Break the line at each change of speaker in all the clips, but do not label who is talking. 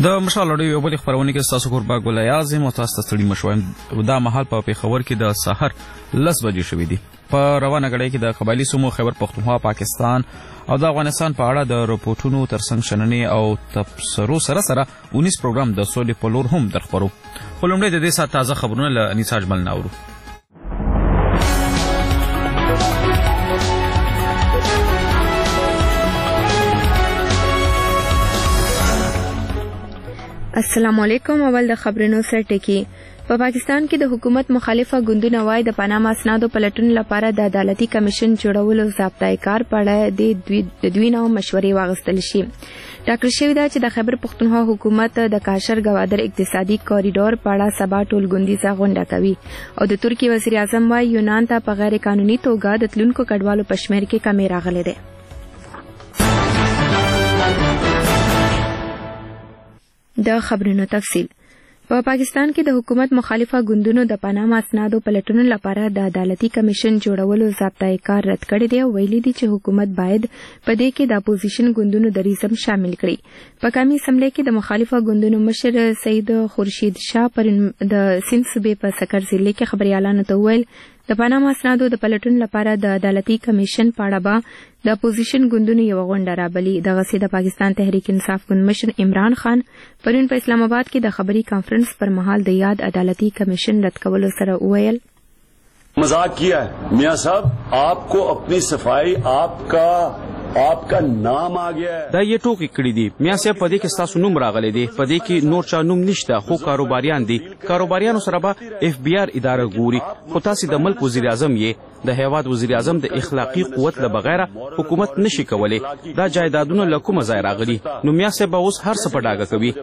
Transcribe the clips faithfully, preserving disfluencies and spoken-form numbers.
د مشال اړیو یو بل خبرونه کې تاسو کوربه ګل اعظم او تاسو ستړي مشوم دا مهال په پیښور کې د سحر لس بجې شوې دي. په روانه غړې کې د قبایلی سمو خیبر پختونخوا پاکستان او د افغانستان په اړه د رپورټونو ترڅنګ شننې او تبصرو سره سره اونیس پروګرام د سولې په لور هم درخبرو. خو لومړی د دې سات تازه خبرونه له انیسا اجمل ناورو.
السلام علیکم. اول د خبرونو سره ټکی. په پاکستان کې د حکومت مخالفه ګوندونه وایي د پاناما اسنادو پلټون لپاره د عدالتي کمیشن جوړولو ضابطه کار په اړه د دوی نه مشورې واغستل شي. ډاکټر شوی دا چې د خیبر پختونخوا حکومت د کاشر گوادر اقتصادي کوریډور په اړه سبا ټول ګوندیزه غونډه کوي او د ترکی وزیر اعظم وايي یونان ته په غیر قانوني توګه د تلونکو کډوالو په شمېر کې کمی راغلی دی. د خبرونو تفصیل. په پاکستان کې د حکومت مخالفه ګوندونو د پاناما اسنادو پلټونو لپاره د عدالتي کمیشن جوړولو ضابطه کار رد کړی دی او ویلي دي چې حکومت باید په دې کې د اپوزیشن ګوندونو دریزم شامل کړي. په قومي اسمبلی کې د مخالفه ګوندونو مشر سید خورشید شاه پر د سند صوبې په سکر ضلع کې خبريالانو ته وویل د پاناما اسنادو د پلټون لپاره د عدالتي کمیشن په اړه به د اپوزیشن ګوندونو یو غونډه رابلي. دغه سي د پاکستان تحریک انصاف ګوند مشر عمران خان پرون په اسلام آباد کې د خبري کانفرنس پر مهال د یاد عدالتي کمیشن رد کولو سره وویل
مذاق کیا ہے میاں صاحب آپ کو اپنی صفائی آپ کا आपका नाम आ गया है.
دا یې ټوکی کړی دي. میا صاحب په دې کې تاسو نوم راغلی دی. په دې کې نور چا نوم نشته خو کاروباریان دي. کاروباریانو سره به اف بی آر اداره ګوري. خو تاسو د ملک وزیر اعظم یې د هیواد وزیر اعظم د اخلاقی قوت له بغیر حکومت نشي کولای. دا جایدادونه له کومه ځای راغلي نو میا صاحب اوس هر څه په ډاګه کوي.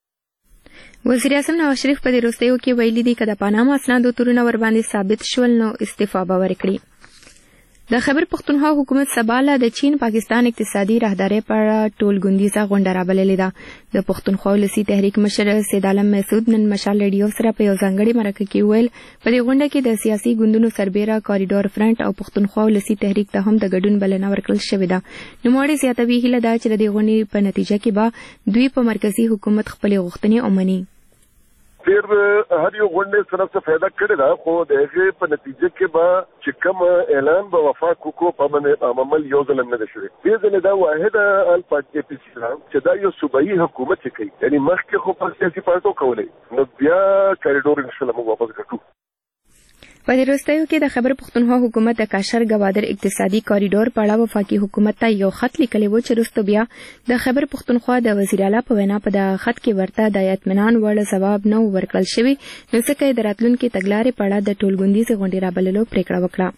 وزیر اعظم نواز شریف په دې وروستیو کې ویلي دي چې د پاناما اسنادو تورونه ور باندې ثابت شول نو استعفا به ورکړي. د خیبر پختونخوا حکومت سبا له د چین پاکستان اقتصادي راهدارۍ په اړه ټول ګوندیزه غونډه رابللې ده. د پختونخوا ولسي تحریک مشر سید عالم محسود نن مشال ریډیو سره په یو ځانګړي مرکه کې ویل په دې غونډه کې د سیاسي ګوندونو سربېره کوریډور فرنٹ او پختونخوا ولسي تحریک ته هم د ګډون بلنه ورکړل شوې ده. نوموړي زیاتوي هیله ده چې د دې غونډې په نتیجه کې به دوی په مرکزی حکومت خپلې غوښتنې ومني.
پھر هر یو غونډې سره څه فایده کړی دا خو د هغې په نتیجه کې به چې کوم اعلان به وفاق وکړو په باندې عمل یو ځل نه ده شوی. دې ځل دا واحده ال پارټي پی سي چې دا یو صوبایي حکومت چې کوي یعنی مخکې خو په سیاسي پارټو کولای نو بیا کاریډور ان شاء الله موږ واپس کړو.
په دې وروستیو کې د خیبر پختونخوا حکومت د کاشر گوادر اقتصادي کوریډور په اړه وفاقي حکومت ته یو خط لیکلی و چې وروسته بیا د خیبر پختونخوا د وزیر اعلی په وینا په دغه خط کې ورته د اطمینان وړ ځواب نه ورکړل شوی نو ځکه یې د راتلونکي تګلارې په اړه د ټولګوندیزې غونډې رابللو پریکړه وکړه.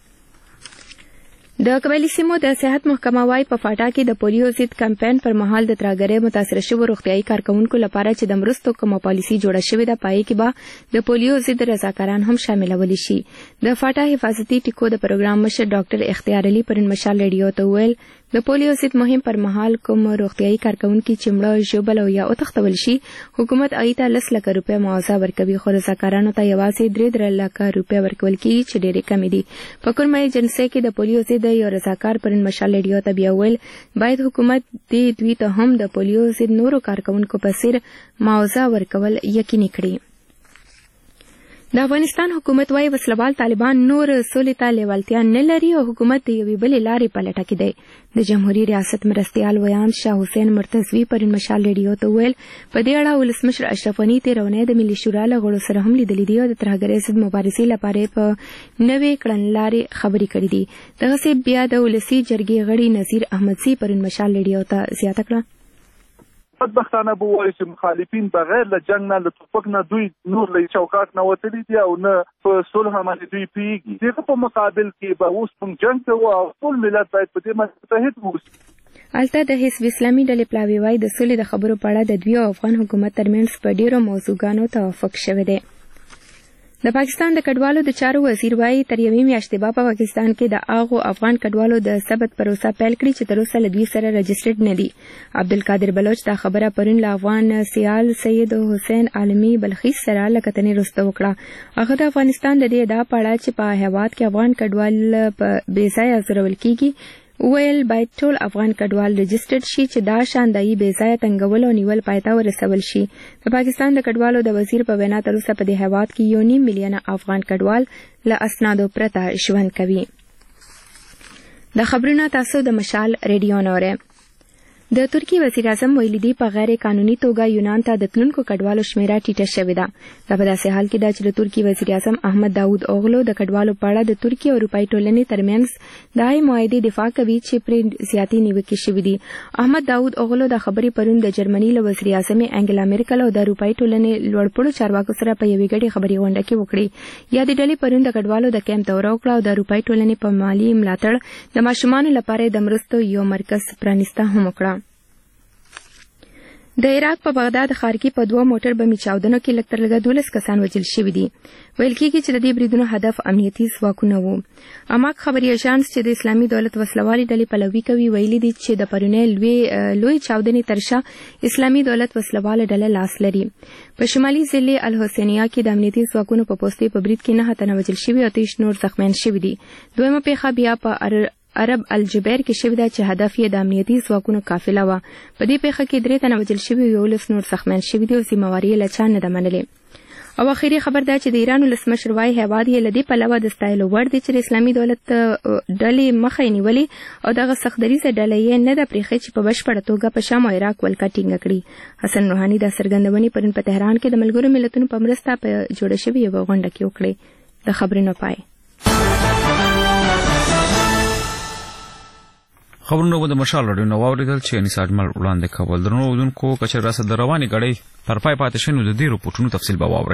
د قبایلی سیمو د صحت محکمه وايي په فاټا کې د پولیو ضد کمپاین پر مهال د ترهګرۍ متاثره شوو روغتیايي کارکونکو لپاره چې د مرستو کومه پالیسي جوړه شوې ده پای کې به د پولیو ضد رضاکاران هم شاملولی شي. د فاټا حفاظتي ټیکو د پروګرام مشر ډاکټر اختیار علي پرون مشال ریډیو ته وویل د پولیو ضد مهم پر مهال کوم روغتیايي کارکونکي چې مړه ژوبل او یا وتښتول شي حکومت هغوی ته لس لکه روپۍ معاوضه ورکوي خو رضاکارانو ته یوازې درې درې لکه روپۍ ورکول کېږي چې ډېرې کمې دي. په کومه ایجنسۍ کې د پولیو ضد یو رضاکار پرون مشال ریډیو ته بیا ویل باید حکومت دې دوی ته هم د پولیو ضد نورو کارکونکو په څیر معاوضه ورکول یقیني کړي. د افغانستان حکومت وايي وسلوال طالبان نور سولې ته لیوالتیا نه لري او حکومت د یوې بلې لارې په لټه کې دی. د جمهوریت ریاست مرستیال ویان شاه حسین مرتضوي پرون مشال ریډیو ته ویل په دې اړه ولسمشر اشرف غني تېره اونۍ د ملي شورا له غړو سره هم لیدلي دي او د ترهګرۍ ضد مبارزې لپاره په نوې کړنلارې خبرې کړې دي. دغسې بیا د ولسي جرګې غړي نذیر احمدزي پرون مشال ریډیو ته زیاته کړه
بدبختانه به وایي چې مخالفین بغیر له جنګ نه له توپک نه دوی نور له چوکاټ نه وتلي دي او نه په صلح باندې دوی پوهېږي. دغه په مقابل کې به اوس موږ جنګ کوو او ټول ملت باید په دې باندې متحد واوسي.
هلته د حزب اسلامي ډلې پلاوي وايي د سولې د خبرو په اړه د دوی او افغان حکومت ترمنځ په ډېرو موضوعګانو توافق شوی دی. د پاکستان د کډوالو د چارو وزیر وايي تر یوې میاشتې به په پاکستان کې د هغو افغان کډوالو د ثبت پروسه پیل کړي چې تر اوسه له دوی سره رجسټرډ نه دي. عبدالقادر بلوچ دا خبره پرون له افغان سیال سید حسین عالمي بلخیز سره له کتنې وروسته وکړه. هغه د افغانستان د دې ادعا په اړه چې په هېواد کې افغان کډوال په بې ځایه ځورول کېږي ویل باید ټول افغان کډوال رجسټرډ شي چې دا شاندایي بې ځایه تنګول او نیول پای ته ورسول شي. د پاکستان د کډوالو د وزیر په وینا تر اوسه په دې هیواد کې یو نیم میلیونه افغان کډوال له اسنادو پرته ژوند کوي. د خبرونه تاسو د مشال ریډیو نوره. د ترکی وزیر اعظم ویلي دی په غیر قانوني توګه یونان ته د تلونکو کډوالو شمیره ټیټه شوې ده. دا په داسې حال کې ده چې د ترکی وزیر اعظم احمد داود اوغلو د کډوالو په اړه د ترکی او اروپایي ټولنې ترمنځ د هغې معاهدې دفاع کوي چې پرې زیاتې نیوکې شوې دي. احمد داود اوغلو د خبرې پرون د جرمني له وزیر اعظم انګلا میرکل او د اروپایي ټولنې لوړپوړو چارواکو سره په یوې ګډې خبري غونډه کې وکړې. یا د ډلې پرون د کډوالو د کیمپ دوره وکړه او د اروپایي ټولنې په مالي ملاتړ د ماشومانو لپاره د مرستو یو مرکز پرانیسته هم وکړه. د عراق په بغداد ښار کې په دوه موټر بمي چاودنو کې لږ تر لږه دولس کسان وژل شوي دي. ویل کېږي چې د دې بریدونو هدف امنیتي ځواکونه وو. اماک خبري اژانس چې د اسلامي دولت وسلوالي ډلې پلوي کوي ویلي دي چې د پرونۍ لوی لوی چاودنې تر شا اسلامي دولت وسلواله ډله لاس لري. په شمالي ضلع الحسینیه کې د امنیتي ځواکونو په پوستې په برید کې نه تنه وژل شوي او تیش نور زخمیان شوي دي. دویمه پیښه بیا په عرب الجبیر کې شوې ده چې هدف یې د امنیتي ځواکونو قافله وه. په دې پیښه کې درې تنه وژل شوي او یولس نور زخمیان شوي دي او ذمهواري یې له چا نه ده منلې. او اخري خبر دا چې د ایران ولسمشر وایي هیواد یې له دې پلوه د ستایلو وړ دی چې د اسلامي دولت ډلې مخه یې نیولې او دغه سختدریځه ډله یې نه ده پرېښې چې په بشپړه توګه په شام او عراق ولکه ټینګه کړي. حسن روحاني دا څرګندونې پرون په تهران کې د ملګرو ملتونو په مرسته په جوړه شوې یوه غونډه کې وکړې. د خبرونو پای.
خبرونه د مشال راډیو نو واوریدل چې انیس اجمل وړاندې کول. درنو اودونکو کچر راسه د رواني غړې تر پای پاتې شنو د دې رپورټونو تفصیل به واورئ.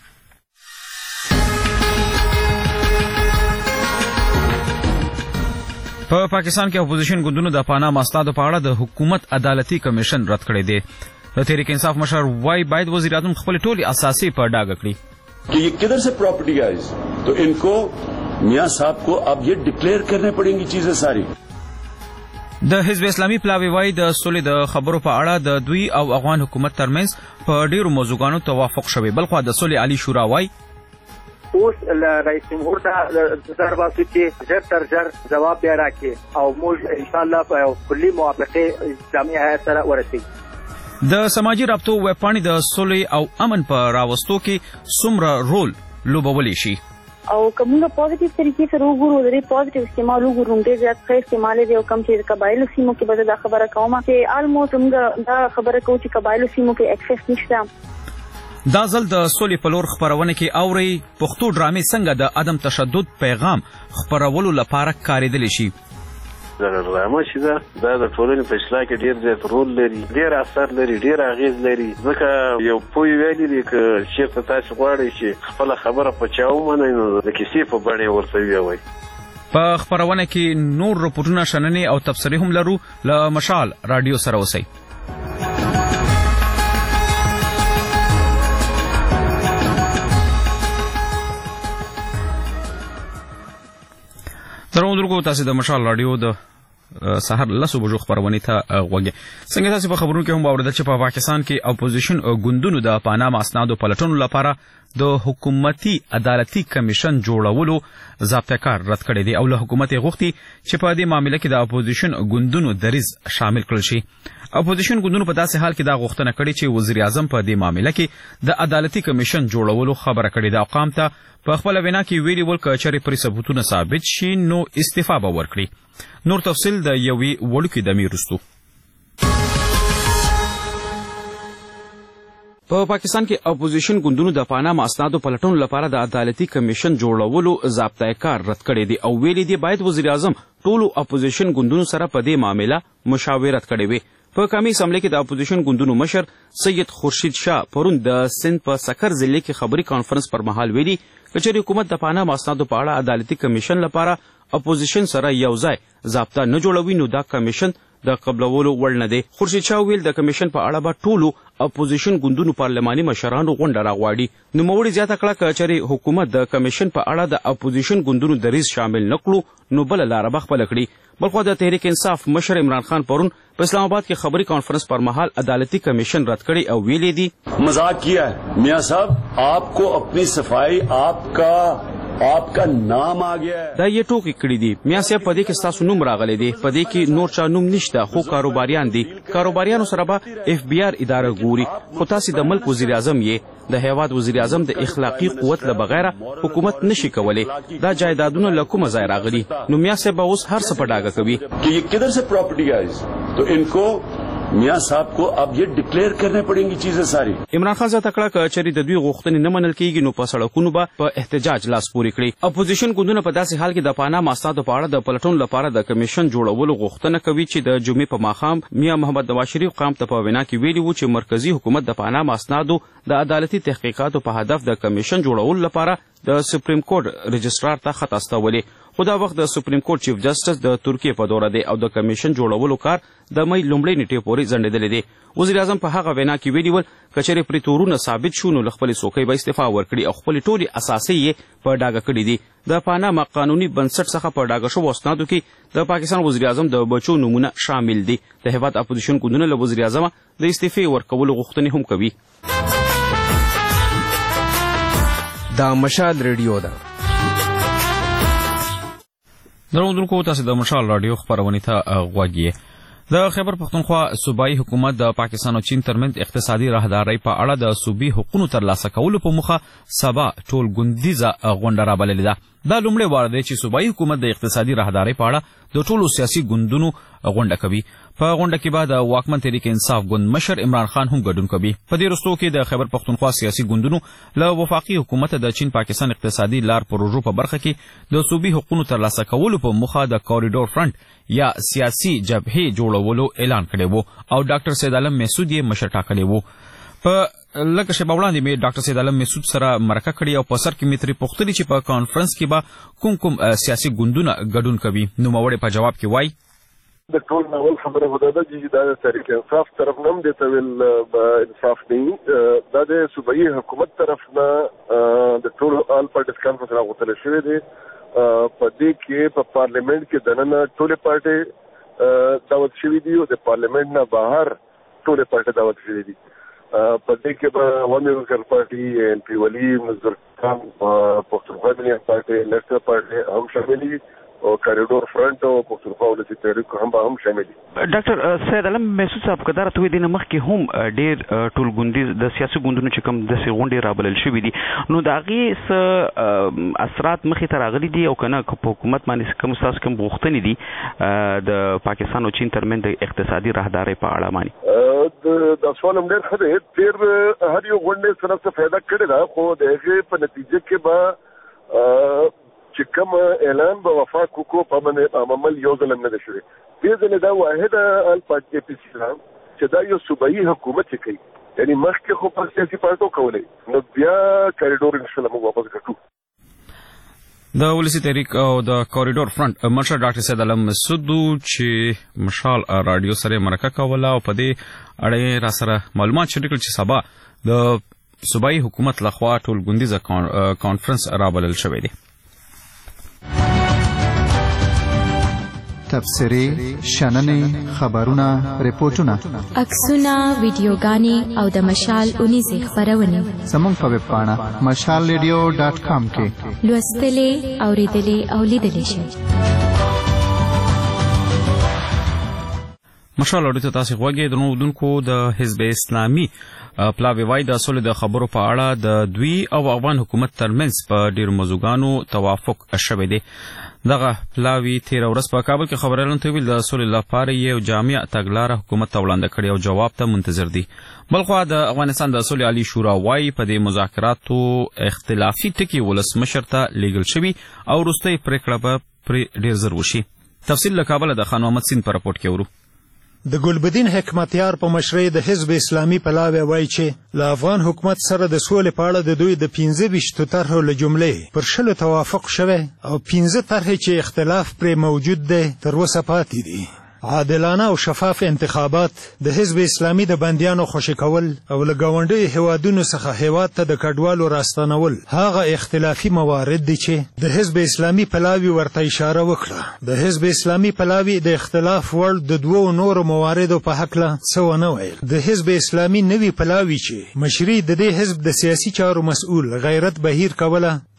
په پاکستان کې اپوزیشن ګوندونو د پاناما اسنادو په اړه د حکومت عدالتي کمیشن رد کړی دی. د تحریک انصاف مشر وای باید وزیر اعظم خپل ټولي اساسي په ډاګه کړي
कि ये किधर से प्रॉपर्टी आई, तो इनको मियां साहब को अब ये डिक्लेयर करने पड़ेंगी चीजें सारी.
د حزب اسلامي پلاوی وای د سولې د خبرو په اړه د دوی او افغان حکومت ترمنځ په ډیرو موضوعاتو توافق شوی. بلخو د سولې عالی شورا وای
اوس رئیس جمهور ته زر واسو چې زر تر زر جواب بیا راکړي او موږ ان شاء الله په کلی موافقه اسلامي هیئت سره ورسېږو.
د سماجی رابطو ویبپاڼې د سولې او امن په راوستو کې څومره رول لوبولی شي
او کومه پوزټیو طریقې سره وګورو د دې پوزټیو استعمال وګورو د زیات ښه استعمال دی او کم چې قبایلو سیمو کې به دا خبره کومه چې آلموست موږ دا خبره کوو چې قبایلو سیمو کې اکسس نشته.
دا ځل د سولې په لور خبرونه کې اوري پښتو ډرامې څنګه د عدم تشدد پیغام خبرولو لپاره کارېدلی شي.
دا ډرامه چې ده دا د ټولنې په اصلاح کې ډېر زیات رول لري، ډېر اثر لري، ډېر اغېز لري. ځکه یو پوه ویلي دی که چېرته تاسې غواړئ چې خپله خبره په چا ومنئ نو د کیسې په بڼه یې ورته ووایئ.
په خپرونه کې نور رپورټونه، شننې او تبصرې هم لرو. له مشال راډیو سره اوسئ. درو درګو تاسو د مشال راډیو د سحر لسو بجو خبرونه ته غوږی. څنګه تاسو په خبرونو کې هم باور چې په پاکستان کې اپوزیشن ګوندونو د پاناما اسنادو پلټنو لپاره د حکومتي عدالتي کمیشن جوړولو ضابطه کار رد کړی دی او له حکومت غوښتي چې په دې معاملې کې د اپوزیشن ګوندونو دریز شامل کړل شي. اپوزیشن ګوندونو په داسې حال کې دا غوښتنه کړې چې وزیر اعظم په دې معاملې کې د عدالتي کمیشن جوړولو خبره کړې ده. قام ته په خپل وینا کې ویلي ول که چېرې پرې ثبوتونه ثابت شي نو استعفا به ورکړي. نور تفصیل د یوې وړوکې دمې وروسته. په پاکستان کې اپوزیشن ګوندونو د پاناما اسنادو پلټنو لپاره د عدالتي کمیشن جوړولو ضابطه کار رد کړی دی او ویلي دی باید وزیر اعظم ټولو اپوزیشن ګوندونو سره په دې معامله مشاورت کړې وي. په قومي اسمبلی کې د اپوزیشن ګوندونو مشر سید خورشید شاه پرون د سند په سکر ضلع کې خبري کانفرنس پر مهال ویلي چې حکومت د پاناما اسنادو په اړه عدالتي کمیشن لپاره اپوزیشن سره یو ځای ضابطه نه جوړوي نو دا کمیشن د قبلولو وړ نه دی. خورشید شاه ویل د کمیشن په اړه به ټولو اپوزیشن ګوندونو پارلماني مشرانو غونډه راغواړي. نوموړي زیاته کړه که چېرې حکومت د کمیشن په اړه د اپوزیشن ګوندونو دریځ شامل نه کړو نو بله لاره به خپله کړي. بلخوا د تحریک انصاف مشر عمران خان پرون په اسلام آباد کې خبري کانفرنس پر مهال عدالتي کمیشن رد کړی او ویلي دي
مذاق کیا ہے میاں صاحب, آپ کو اپنی صفائی, آپ کا आपका नाम आ गया है.
دا یې ټوکې کړې دي. میا صاحب په دې کې ستاسو نوم راغلی دی. په دې کې نور چا نوم نشته خو کاروباریان دي. کاروباریانو سره به اف بی آر اداره ګوري. خو تاسو د ملک وزیر اعظم یې. د هیواد وزیر اعظم د اخلاقی قوت له بغیر حکومت نشي کولی. دا جایدادونه له کومه ځای راغلي. نو میا صاحب به اوس هر څه په ډاګه کوي
कि ये किधर से प्रॉपर्टी आई. तो इनको मियाँ साहब को अब ये डिक्लेयर करने पड़ेंगी चीजें सारी.
عمران خان زیاته کړه چې چېرې د دوی غوښتنې نه منل کېږي نو په سړکونو به په احتجاج لاس پورې کړي. اپوزیشن ګوندونه په داسې حال کې د پاناما اسنادو په اړه د پلټون لپاره د کمیشن جوړولو غوښتنه کوي چې د جمعې په ماښام میاں محمد نواز شریف قام ته په وینا کې ویلي وو چې مرکزی حکومت د پاناما اسنادو د عدالتي تحقیقاتو په هدف د کمیشن جوړولو لپاره د سپریم کورټ رجسترار ته خط استولې. خو دا وخت د سپریم کورټ چیف جسټس د ترکیې په دوره دی او د کمیشن جوړولو کار د مئی لومړۍ نیټې پورې ځنډېدلی دی. وزیر اعظم په هغه وینا کې ویلي ول که چېرې پرې تورونه ثابت شو نو له خپلې څوکۍ به استعفا ورکړي او خپلې ټولې اساسۍ یې په ډاګه کړي دي. د پاناما قانوني بنسټ څخه په ډاګه شوو اسنادو کې د پاکستان وزیر اعظم د بچو نومونه شامل دي. د هېواد اپوزیشن ګوندونه له وزیر اعظمه د استعفې ورکولو غوښتنې هم کوي.
دا مشال ریډیو ده.
درودونکو تاسو د مشال رادیو خبرونه ته غوږ یې. د خیبر پختونخوا صوبایي حکومت د پاکستان او چین ترمنځ اقتصادي راهدارۍ په اړه د صوبي حقوقو ترلاسه کولو په موخه سبا ټول ګوندیزه غونډه رابللې ده. دا لومړی وار دی چې صوبایي حکومت د اقتصادي راهدارۍ په اړه د ټولو سیاسي ګوندونو غونډه کوي. په غونډه کې به د واکمن تحریک انصاف ګوند مشر عمران خان هم ګډون کوي. په دې وروستیو کې د خیبر پختونخوا سیاسي ګوندونو له وفاقي حکومت د چین پاکستان اقتصادي لار پروژو په برخه کې د صوبي حقوقو ترلاسه کولو په موخه د کوریډور فرنٹ یا سیاسي جبهې جوړولو اعلان کړی و او ډاکټر سید عالم محسود یې مشر ټاکلی و. په لکه شیبه وړاندې مې ډاکټر سید عالم محسود سره مرکه کړې او په سر کې مې ترې پوښتلې چې په کانفرنس کې به کوم کوم سیاسي ګوندونه ګډون کوي. نوموړی په جواب کې وایي
د ټول ناول خبره خدا ده چې دا د تحریک انصاف طرف نه هم دی ته ویل انصاف نه دا د صوبایي حکومت طرف نه د ټول آل پارټیز کانفرنس راغوتل شوی دی. په دې کې په پارلیمنت کې دننه ټولې پارټۍ دعوت شوي دي او د پارلیمنت نه بهر ټولې پارټۍ دعوت شوي دي. په دې کې به عوامي ورکر پارټي ان پی ولي مزدور خان پښتونخوا ملي پارټي لیفټ پارټي هم شامل دي او کوریډور فرنٹ او پښتونخوا ولسي تحریک هم هم شامل دي.
ډاکټر سید عالم محسود صاحب که دا راته وایي دې نه مخکې هم ډېر ټولګوندیز د سیاسي ګوندونو چې کوم داسې غونډې رابلل شوي دي نو د هغې څه اثرات مخې ته راغلي دي او که نه که په حکومت باندې کوم ستاسو کوم غوښتنې دي د پاکستان او چین ترمنځ د اقتصادي راهدارۍ په اړه باندې؟
دا سوال هم ډېر ښه دی. تېر هر یو غونډې سره څه فایده کړې ده خو د هغې په نتیجه کې به چې کوم اعلان به وفاق حقوقو په باندې عمل یو ځل نه ده شوی. دې ځل دا واحده ال پارټي پی سي چې دا یو صوبایي حکومت چې کوي یعنی مخکې خو په سیاسي پارټو کولای نو بیا کوریډور ان شاء الله موږ واپس کړو.
د ولسي تحریک او د کوریډور فرنٹ مشر ډاکټر سید عالم محسود چې مشال رادیو سره مرکه کوله او په دې اړه را سره معلومات شریک کړل چې سبا د صوبایي حکومت لخوا ټول ګوندیزه کانفرنس رابلل شوی دی.
تبصرې، شننې، خبرونه، ریپورټونه،
عکسونه، ویډیوګانې او د مشال اونیزې خپرونې
زموږ په ویب پاڼه مشال ریډیو ډاټ کام کې
لوستلې، اورېدلې او لیدلې شئ.
مشال اورېدو ته تاسې غوږ یې. درنو اورېدونکو د حزب اسلامي پلاوی وایي د سولې د خبرو په اړه د دوی او افغان حکومت ترمنځ په ډېرو موضوعګانو توافق شوی دی. دغه پلاوی تېره ورځ په کابل کې خبریالانو ته ویل د سولې لپاره یې جامع تګلاره حکومت ته وړاندې کړې او جواب ته منتظر دي. بلخوا د افغانستان د سولې عالي شورا وایي په دې مذاکراتو اختلافي ټکي ولسمشر ته لیږل شوي او وروستۍ پرېکړه به پرې ډېر ژر وشي. تفصیل له کابله د خان محمد سین په راپورټ کې ورو.
د ګلبدین حکمتیار په مشرۍ د حزب اسلامي پلاوی وایي چې له افغان حکومت سره د سولې په اړه د دوی د پنځه ویشتو طرحو له جملې پر شلو توافق شوی او پنځه طرحې چې اختلاف پرې موجود دی تر اوسه پاتې دي. عادلانه او شفاف انتخابات، د حزب اسلامي د بندیانو خوشي کول او له ګاونډیو هیوادونو څخه هیواد ته د کډوالو راستنول هغه اختلافي موارد دي چې د حزب اسلامي پلاوی ورته اشاره وکړه. د حزب اسلامي پلاوی د اختلاف وړ د دوو نورو مواردو په هکله څه ونه ویل. د حزب اسلامي نوي پلاوی چې مشري د دې حزب د سیاسي چارو مسؤل غیرت بهیر کوله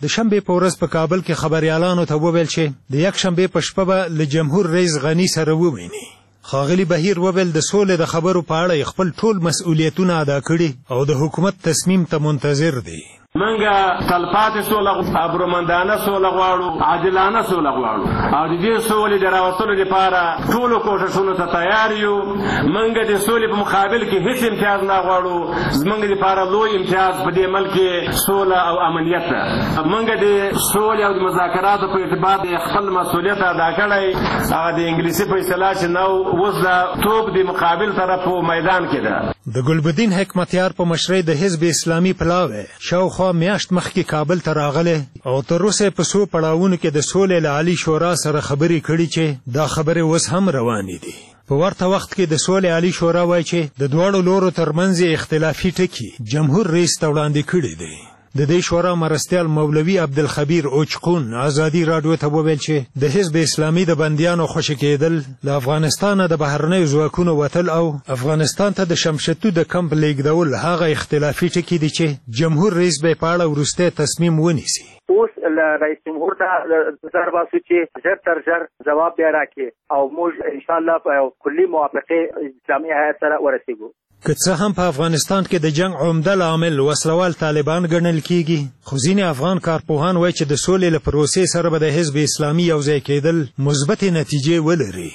د شنبې په ورځ په کابل کې خبريالانو ته وویل چې د یک شنبې په شپه به له جمهور رئیس غنی سره وویني. ښاغلي بهیر وویل د سولې د خبرو په اړه خپل ټول مسؤلیتونه ادا کړي او د حکومت تصمیم ته منتظر دي.
منګه تلپاتې سوله ابرومندانه سوله غواړو، عادلانه سوله غواړو او د دې سولې د راوستلو لپاره ټولو کوښښونو ته تیار یو. منګه د سولې په مقابل کې هیڅ امتیاز نه غواړو. زمونږ لپاره لوی امتیاز په دې ملک کې سوله او امنیت ده. منګه د سولې او د مذاکراتو په اعتبار د خپل مسؤلیت ادا کړی. هغه د انګلیسي په اصطلاح چې نو اوس د توپ د مقابل طرف په میدان کې ده.
د ګلبدین حکمتیار په مشرۍ د حزب اسلامي پلاوی شاوخوا میاشت مخکې کابل ته راغلی او تر اوسه په څو پړاوونو کې د سولې له عالي شورا سره خبرې کړي چې دا خبرې اوس هم روانې دي. په ورته وخت کې د سولې عالي شورا وایي چې د دواړو لورو ترمنځ اختلافي ټکي جمهور رئیس ته وړاندې کړي دي. د دې شورا مرستیال مولوي عبدالخبیر اوچقون ازادي راډیو ته وویل چې د حزب اسلامي د بندیانو خوشي کېدل له افغانستانه د بهرنیو ځواکونو وتل او افغانستان ته د شمشتو د کمپ لیږدول هغه اختلافي ټکي دي چې جمهور رئیس به په اړه وروستی تصمیم ونیسي.
اوس رئیس جمهور ته زر باسو چې ژر تر ژر ځواب بیا راکړي او موږ انشاءالله په کلي موافقې اسلامي هیات سره ورسېږو.
که څه هم په افغانستان کې د جنگ عمده لامل وسلوال طالبان ګڼل کیږي، خو ځینې افغان کارپوهان وایي چې د سولې له پروسې سره به د حزب اسلامي یوځای کېدل مثبتې نتیجې ولري.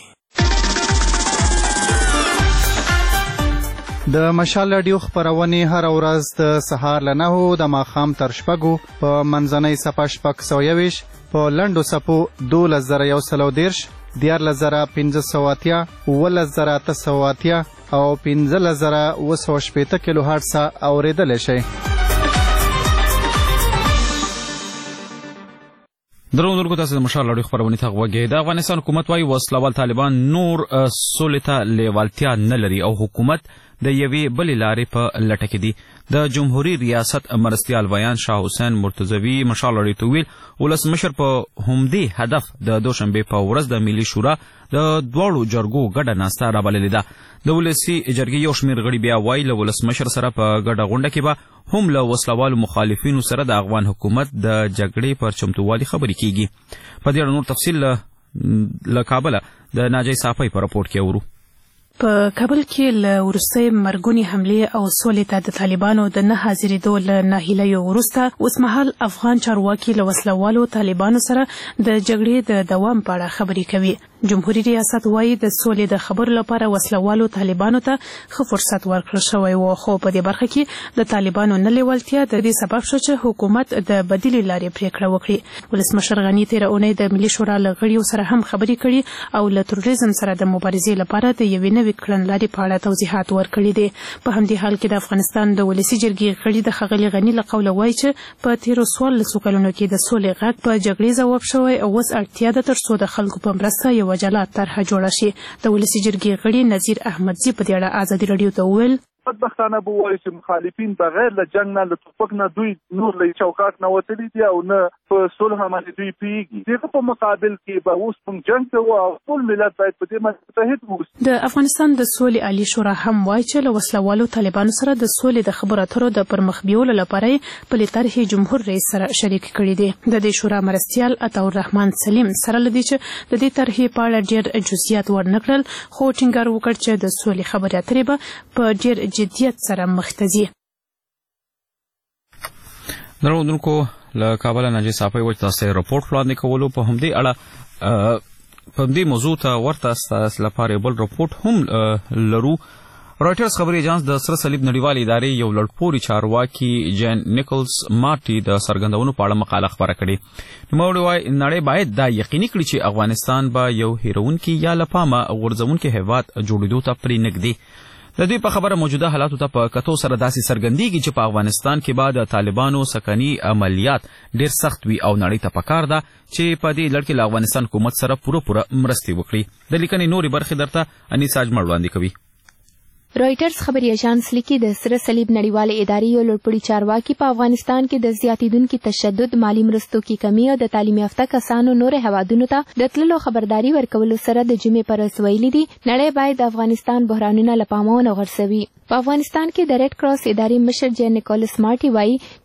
د مشال رادیو خبرونه هر ورځ د سهار له نهو د ماښام تر شپږو په منځنۍ صفحه شپږ سوه یویشت په لنډو څپو دولس زره یو سل او دېرش، دیارلس زره پنځه سوه اتیا، اوولس زره اته سوه اتیا او پنځلس زره اوه سوه شپېته کیلو هرټز اورېدلی شئ.
درنو تاسو د مشال راډیو خبرونه ته غوږی. د افغانستان حکومت وايي وسلوال طالبان نور سولې ته لیوالتیا نه لري او حکومت د یوې بلې لارې په لټه کې دي. د جمهوریت ریاست مرستیال ویان شاه حسین مرتضوي مشال راډیو ته ویل ولسمشر په همدې هدف د دوشنبې په ورځ د ملي شورا د دواړو جرګو ګډه ناسته رابللې ده. د ولسي جرګې یو شمېر غړي بیا وایي له ولسمشر سره په ګډه غونډه کې به هم له وسلوالو مخالفینو سره د افغان حکومت د جګړې پر چمتووالي خبرې کیږي. په دې اړه نور تفصیل له کابله د ناجی صافی په راپورټ کې اورو.
په کابل کې له وروستۍ مرګونې حملې او سولې ته د طالبانو د نه حاضرېدو له ناهیلیو وروسته اوسمهال افغان چارواکي له وسلوالو طالبانو سره د جګړې د دوام په اړه خبرې کوي. جمهوریت ریاست وايي د سولې د خبرو لپاره وسلوالو طالبانو ته ښه فرصت ورکړل شوی و، خو په دې برخه کې د طالبانو نه لیوالتیا د دې سبب شو چې حکومت د بدیلې لارې پریکړه وکړي. ولسمشر غني تېره اونۍ د ملي شورا له غړیو سره هم خبرې کړي او له تروریزم سره د مبارزې لپاره د یوې نوې کړنلارې په اړه توضیحات ورکړي دي. په همدې حال کې د افغانستان د ولسي جرګې غړي د ښاغلي غني له قوله وایي چې په تېرو څوارلسو کلونو کې د سولې غږ په جګړې ځواب شوی او اوس اړتیا ده تر څو د خلکو په مرسته یوه جلا طرحه جوړه شي. د ولسي جرګې غړي نذیر احمدزي په دې اړه ازادي راډیو ته وویل
بدبختانه به وایي چې مخالفین بغیر له جنګ نه له توپک نه دوی نور له چوکاټ نه وتلي دي او نه په صلح باندې دوی پوهېږي. دغه په مقابل کې به اوس موږ جنګ کوو او ټول ملت باید په دې باندې متحد واوسي.
د افغانستان د سولې عالي شورا هم وایي چې له وسلوالو طالبانو سره د سولې د خبرو اترو د پرمخ بیولو لپاره یې پلې طرحې جمهور رئیس سره شریک کړي دي. د دې شورا مرستیال عطاالرحمن سلیم سره له دې چې د دې طرحې په اړه ډېر جزئیات ورنه کړل، خو ټینګار وکړ چې د سولې خبرې اترې به په ډېر جدیت سره مختزي.
درنو له کابل ناجی صافی وچ تاسو راپورټ وړاندې کولو په همدې اړه په همدې موضوع ته ورته تاسو لپاره بل راپورټ هم لرو. رائټرز خبري ایجنس د سره صلیب نړیوال ادارې یو لړپوري چارواکي جین نیکلز مارټي د سرګندونو په اړه مقاله خبره کړې. نوموړي وایي نړۍ باید دا یقیني کړي چې افغانستان به یو هیرونکي یا له پامه غورځونکي هیواد جوړېدو ته پرې نږدې. د دوی په خبره موجوده حالاتو ته په کتو سره داسې څرګندېږي چې په افغانستان کې به د طالبانو سکني عملیات ډېر سخت وي او نړۍ ته پکار ده چې په دې لړ کې له افغانستان حکومت سره پوره پوره مرستې وکړي. د لیکنې نورې برخې درته انیس اجمل وړاندې کوي.
رائټرز خبري اژانس لیکي د سره صلیب نړیوال ادارې یو لوړپوړي چارواکي په افغانستان کې د زیاتیدونکو تشدد، مالی مرستو کې کمی او د تعلیم یافته کسانو نور هوادونو ته د تللو خبرداري ورکولو سره د جمعې پر ورځ ویلي دي نړۍ باید د افغانستان بحرانونه له پامه ونه غورځوي. په افغانستان کې د ریډ کراس ادارې مشر جین نیکولس مارټي وایي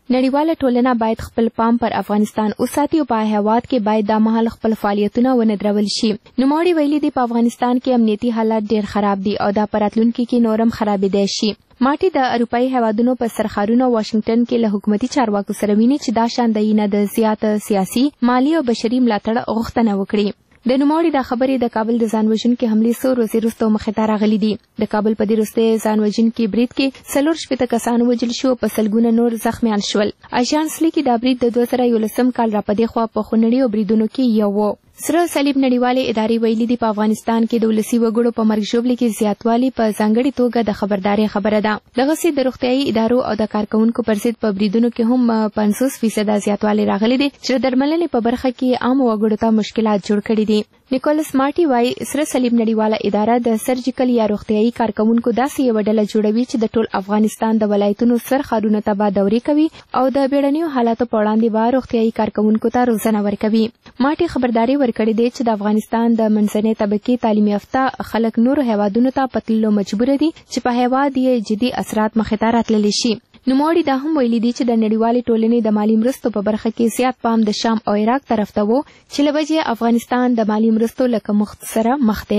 نړیواله ټولنه باید خپل پام پر افغانستان وساتي او په هیواد کې باید د مهال خپل فعالیتونه ونه درول شي. نوموړي ویلي دی په افغانستان کې امنیتي حالات ډېر خراب دي او دا پراتلونکي کې نورم خرابېدای شي. ماټي د اروپאי هیوادونو په سرخارونو واشنگټن کې له حکومتي چارواکو سره ویني چې دا شان د نه د زیات سیاسي، مالی او بشري ملاتړ غوښتنه وکړي. د نوموړي د خبرې د کابل د ځان وژونکي حملې څو ورځې وروسته مخې ته راغلي دي. د کابل په دې وروستي ځان وژونکي برید کې څلور شپېته کسان وژل شو، په سلګونه نور زخمیان شول. اژانس لیکي دا برید د دوه زره یولسم کال راپدې خوا په خونړیو بریدونو کې یو و. سره صلیب نړیوالې ادارې ویلي دي په افغانستان کې د ولسي وګړو په مرګ ژوبلې کې زیاتوالی په ځانګړې توګه د خبرداري خبره ده. دغسې د روغتیايي ادارو او د کارکونکو پر ضد په بریدونو کې هم پنځوس فیصده زیاتوالی راغلی دی چې د درملنې په برخه کې عام وګړو ته مشکلات جوړ کړي دي. نیکولس مارټي وايي سره صلیب نړیواله اداره د سرجیکل یا روغتیايي کارکونکو داسې یو ډله جوړوي چې د ټول افغانستان د ولایتونو سرخارونو ته به دورې کوي او د بیړنیو حالاتو په وړاندې به روغتیايي کارکونکو ته روزنه ورکوي. مارټي خبرداري ورکړې ده چې د افغانستان د منځنۍ طبقې تعلیم یافته خلک نورو هیوادونو ته په تللو مجبور دي چې په هیواد یې جدي اثرات مخې ته راتللی شي. نوموړي دا هم ویلي دي چې د نړیوالې ټولنې د مالي مرستو په برخه کې زیات پام د شام او عراق طرف ته و چې له وجې افغانستان د مالي مرستو له کمښت سره مخ دی.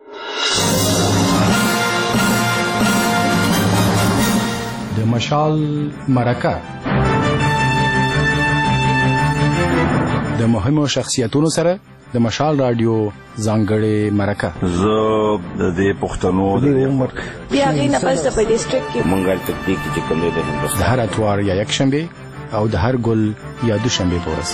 د مشال مرکه د مهمو شخصیتونو سره د مشال رادیو ځانګړې مرکه.
زه د دې پښتنو د عمر
بیا غي نه پس په ډیسټریکټ کې
مونږه تکتیک چې کوم د هندوستان
د هر اتوار یا یک شنبه او د هر ګل یا دوشنبه پورس.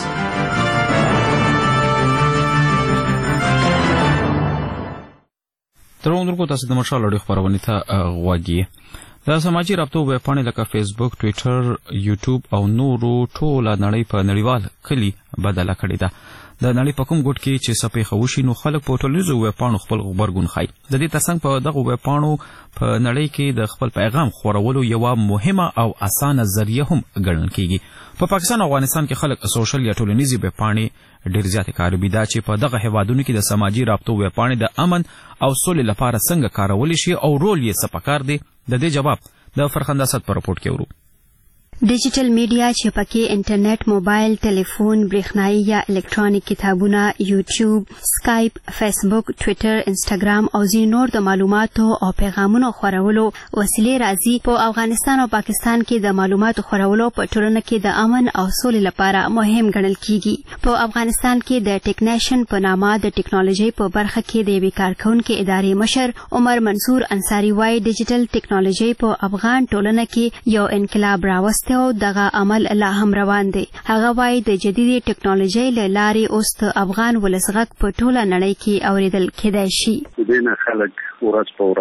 ترونکو تاسو د مشال رادیو خبرونه ته غواګي. د سماجی رابطو ویب پاڼې لکه فیسبوک، ټوئیټر، یوټیوب او نورو ټوله نړۍ په نړیوال کلی بدله کړې ده. د نړۍ په کوم ګوټ کې چې څه پیښه وشي نو خلک په ټولنیزو ویب پاڼو خپل غبرګون ښیي. د دې ترڅنګ په دغو ویب پاڼو په نړۍ کې د خپل پیغام خورولو یوه مهمه او اسانه ذریعه هم ګڼل کیږي. په پاکستان او افغانستان کې خلک سوشل یا ټولنیزې ویب پاڼې ډېر زیاتې کاروي. دا چې په دغه هیوادونو کې د سماجي رابطو ویب پاڼې د امن او سولې لپاره څنګه کارولی شي او رول یې څه پکار دی، د دې جواب د فرخنده اسد په رپورټ کې ورو.
ډیجیټل میډیا چې پکې انټرنیټ، موبایل، ټلیفون، برېښنایي یا الکترونیک کتابونه، یوټیوب، سکایپ، فیسبوک، ټوئیټر، انسټاګرام او ځینې نور د معلوماتو او پیغامونو خورولو وسیلې راځي. په افغانستان او پاکستان کې د معلوماتو خورولو په ټولنه کې د امن او سولې لپاره مهم ګڼل کیږي. په افغانستان کې د ټیکنیشن په نامه د ټیکنالوژي په برخه کې د یوې کارکونکې ادارې مشر عمر منصور انصاري وايي ډیجیټل ټیکنالوژي په افغان ټولنه کې یو انقلاب راوستی او دغه عمل لا هم روان دی. هغه وايي د جديدي ټیکنالوژي له لارې اوس د افغان ولس غږ په ټوله نړۍ کې اوریدل کېدای شي.
دینه خلک ورځ په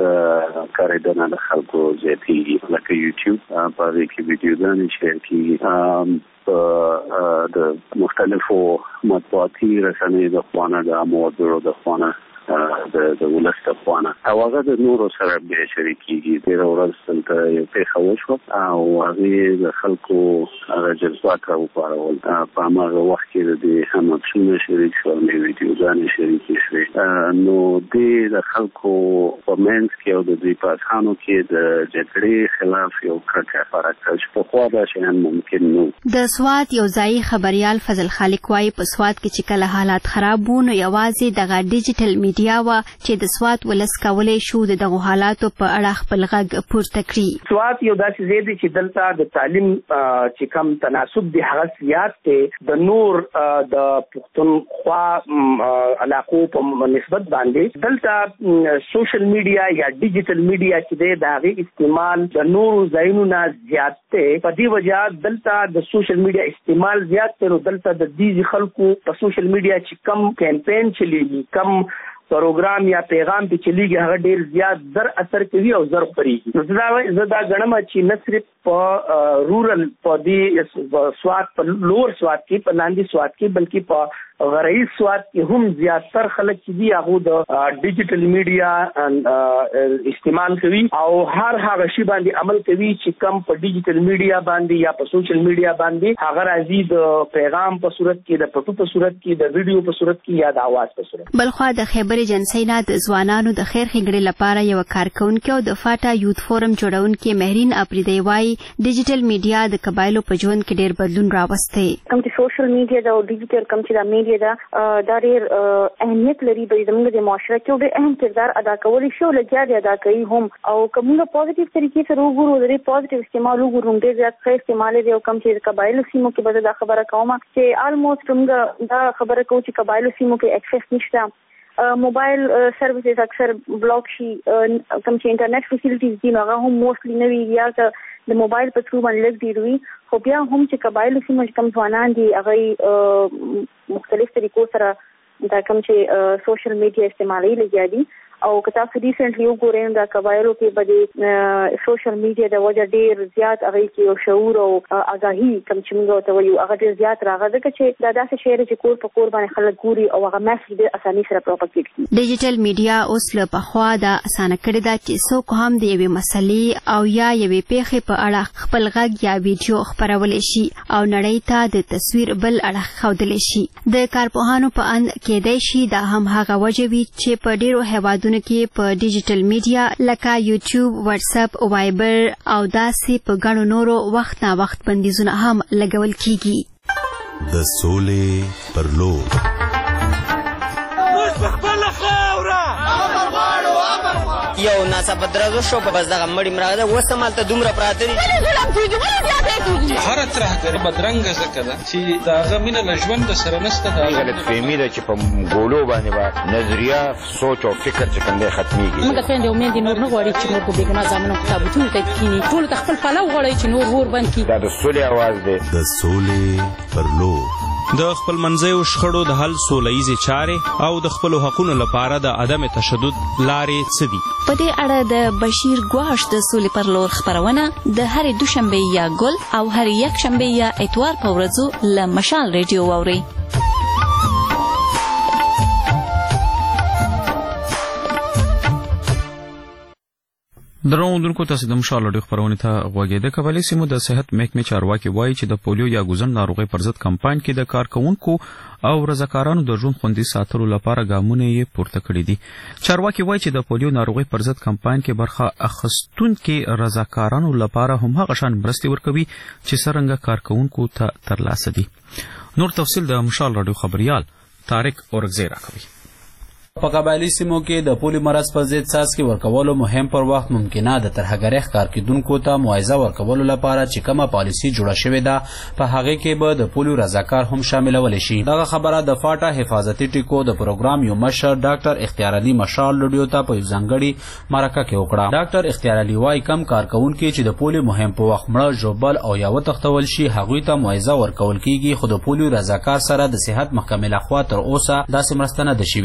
ورځ کارېدنه د خلکو زیاتېږي، لکه یوټیوب په دې کې ویډیوګانې شیر کېږي په د مختلفو مطبوعاتي رسنیو د خوانا د عامو د خوانا د د ولس د خوانا او هغه د نورو سره به شریکېږي. ډېره ورځ دلته یو پیښه وشوه او هغې د خلکو هغه جذبات راوپارول. په هماغه وخت کې د دې هم عکسونه شریک شول، ویډیوګانې شریکې شوې. نو دې د خلکو په منځ کې او د دوی په اذهانو کې د جګړې خلاف یو کرکه خپره کړه چې پخوا دا شیان ممکن نه و.
د سوات یو ځایي خبریال فضل خالق وايي په سوات کې چې کله حالات خراب وو نو یوازې دغه ډیجیټل میډیا وا چې د سوات ولس کولای شو د دغه حالاتو په اړه خپل غږ پورته کړي.
سوات یو داسې ځای دی چې دلته د تعلیم چې کم تناسب دی هغه زیات دی د نور د پښتونخوا علاقو په نسبت باندې. دلته سوشل میډیا یا ډیجیټل میډیا چې دی د هغې استعمال د نورو ځایونو نه زیات دی. په دې وجه دلته د سوشل میډیا استعمال زیات دی. نو دلته د دې خلکو په سوشل میډیا چې کم کمپین چلیږي، کم پروګرام یا پیغام په چلیږي، هغه ډیر زیات زر اثر کوي او زر خوريږي. نو دا زه دا غنم چې نه صرف په رورل په دې سواد په لوړ سواد کې په لاندې سواد کې بلکې په غرایي سواد کې هم زیاتره خلک چې دي هغه د ډیجیټل میډیا استعمال کوي او هر هغه شی باندې عمل کوي چې کم په ډیجیټل میډیا باندې یا په سوشل میډیا باندې هغه راځي د پیغام په صورت کې د پټو په صورت کې د ویډیو په صورت کې یا د आवाज په صورت.
بلخوا د خیبر ایجنسی نه د ځوانانو د خیر ښېګړې لپاره یو کارکونکو او د فاټا یوث فورم جوړونکي مهرین اپریدی وايي ډیجیټل میډیا د قبایلو په ژوند کې ډېر بدلون راوستی.
کوم چې سوشل میډیا دا او ډیجیټل کوم چې دا میډیا دا دا ډېر اهمیت لري په زموږ د معاشره کې ډېر اهم کردار ادا کولی شي او لګیا دی ادا کوي هم او کومه پوزټیو طریقې سره وګورو د پوزټیو استعمال وګورو ډېر زیات ښه استعمال دی او کوم چې قبایلو سیمو کې به دا خبره کوم چې آلموست موږ دا خبره کوو چې قبایلو سیمو کې اکسس نشته موبایل سرویسز اکثر بلاک شي کوم چې انټرنیټ فیسیلیټیز دي هغه هم موستلی نه وي یا د موبایل په تھرو باندې لږ ډېر وي خو بیا هم چې قبایلو سیمو کې کوم ځوانان دي هغه مختلف طریقو سره دا کوم چې سوشل میډیا استعمالي لګیا دي او که تاسو ریسنټلی وګورئ دا قبایلو کې به د سوشل میډیا د وجه ډېر زیات هغه کې یو شعور او آګاهي کوم چې موږ ورته وایو هغه ډېر زیات راغی ځکه چې دا داسې شی دی چې کور په کور باندې خلک ګوري او هغه میسج ډېر اساني سره پروپاګیټ کېږي.
ډیجیټل میډیا اوس له پخوا دا اسانه کړې ده چې څوک هم د یوې مسلې او یا یوې پیښې په اړه خپل غږ یا ویډیو خپرولی شي او نړۍ ته د تصویر بل اړخ ښودلی شي. د کارپوهانو په اند کېدای شي دا هم هغه وجه وي چې په ډېرو هیوادونو کې په ډیجیټل میډیا لکه یوټیوب، واتس اپ، وایبر او داسې په ګڼو نورو وخت نا وخت بندیزونه هم لګول کیږي.
د سولې پر لور
یو ناڅاپه درزو شو په بس دغه مړی مراغه اوس هم هلته دومره پراته دي
هره ترهګري بدرنګه ځکه ده چې د هغه مینه له ژونده سره نشته.
دا غلطفهمي ده چې په ګولو باندې به نظریه سوچ او فکر چې کوم دی ختمیږي.
موږ خویندې او میندې نور نه غواړي چې نور په بېګناه زامنو تابوتونو ته کښېني ټولو ته خپل پلو غواړي چې نور اور بند کړي.
دا د سولې اواز دی.
د سولې پر لور
د خپل منځیو شخړو د حل سوله ییزې چارې او د خپلو حقونو لپاره د عدم تشدد لارې څه دي؟
په دې اړه د بشیر ګواش د سولې پر لور خپرونه د هرې دوشنبې یا ګل او هرې یکشنبې یا اتوار په ورځو له مشال ریډیو واورئ.
دروندونکو تاسو د مشال ډېر خبرونه ته غوږی د قبایلی سیمو د صحت محکمې چارواکي وایي چې د پولیو یا ګوزن ناروغي پر ضد کمپاین کې د کارکونکو او رضاکارانو د ژوند خوندي ساتلو لپاره ګامونه یې پورته کړي دي. چارواکي وایي چې د پولیو ناروغي پر ضد کمپاین کې برخه اخیستونکو رضاکارانو لپاره هم هغه شان مرستې ورکوي چې څرنګه کارکونکو ته ترلاسه دي. نور تفصیل د مشال رادیو خبريال طارق اورغزی راکوي.
په قبایلی سیمو کې د پولیو مرض پر ضد څاڅکي ورکولو مهم پر وخت ممکنه د ترهګرۍ ښکار کیدونکو ته معاوضه ورکولو لپاره چې کومه پالیسي جوړه شوې ده په هغې کې به د پولیو رضاکار هم شاملولی شي. دغه خبره د فاټا حفاظتي ټیکو د پروګرام یو مشر ډاکټر اختیار علي مشال لوډیو ته په یو ځانګړي مرکه کې وکړه. ډاکټر اختیار علي وایي کم کارکونکي چې د پولیو مهم په وخت مړه ژوبل او یا وتښتول شي هغوی ته معاوضه ورکول کیږي خو د پولیو رضاکار سره د صحت محکمې لخوا تر اوسه داسې مرسته نه ده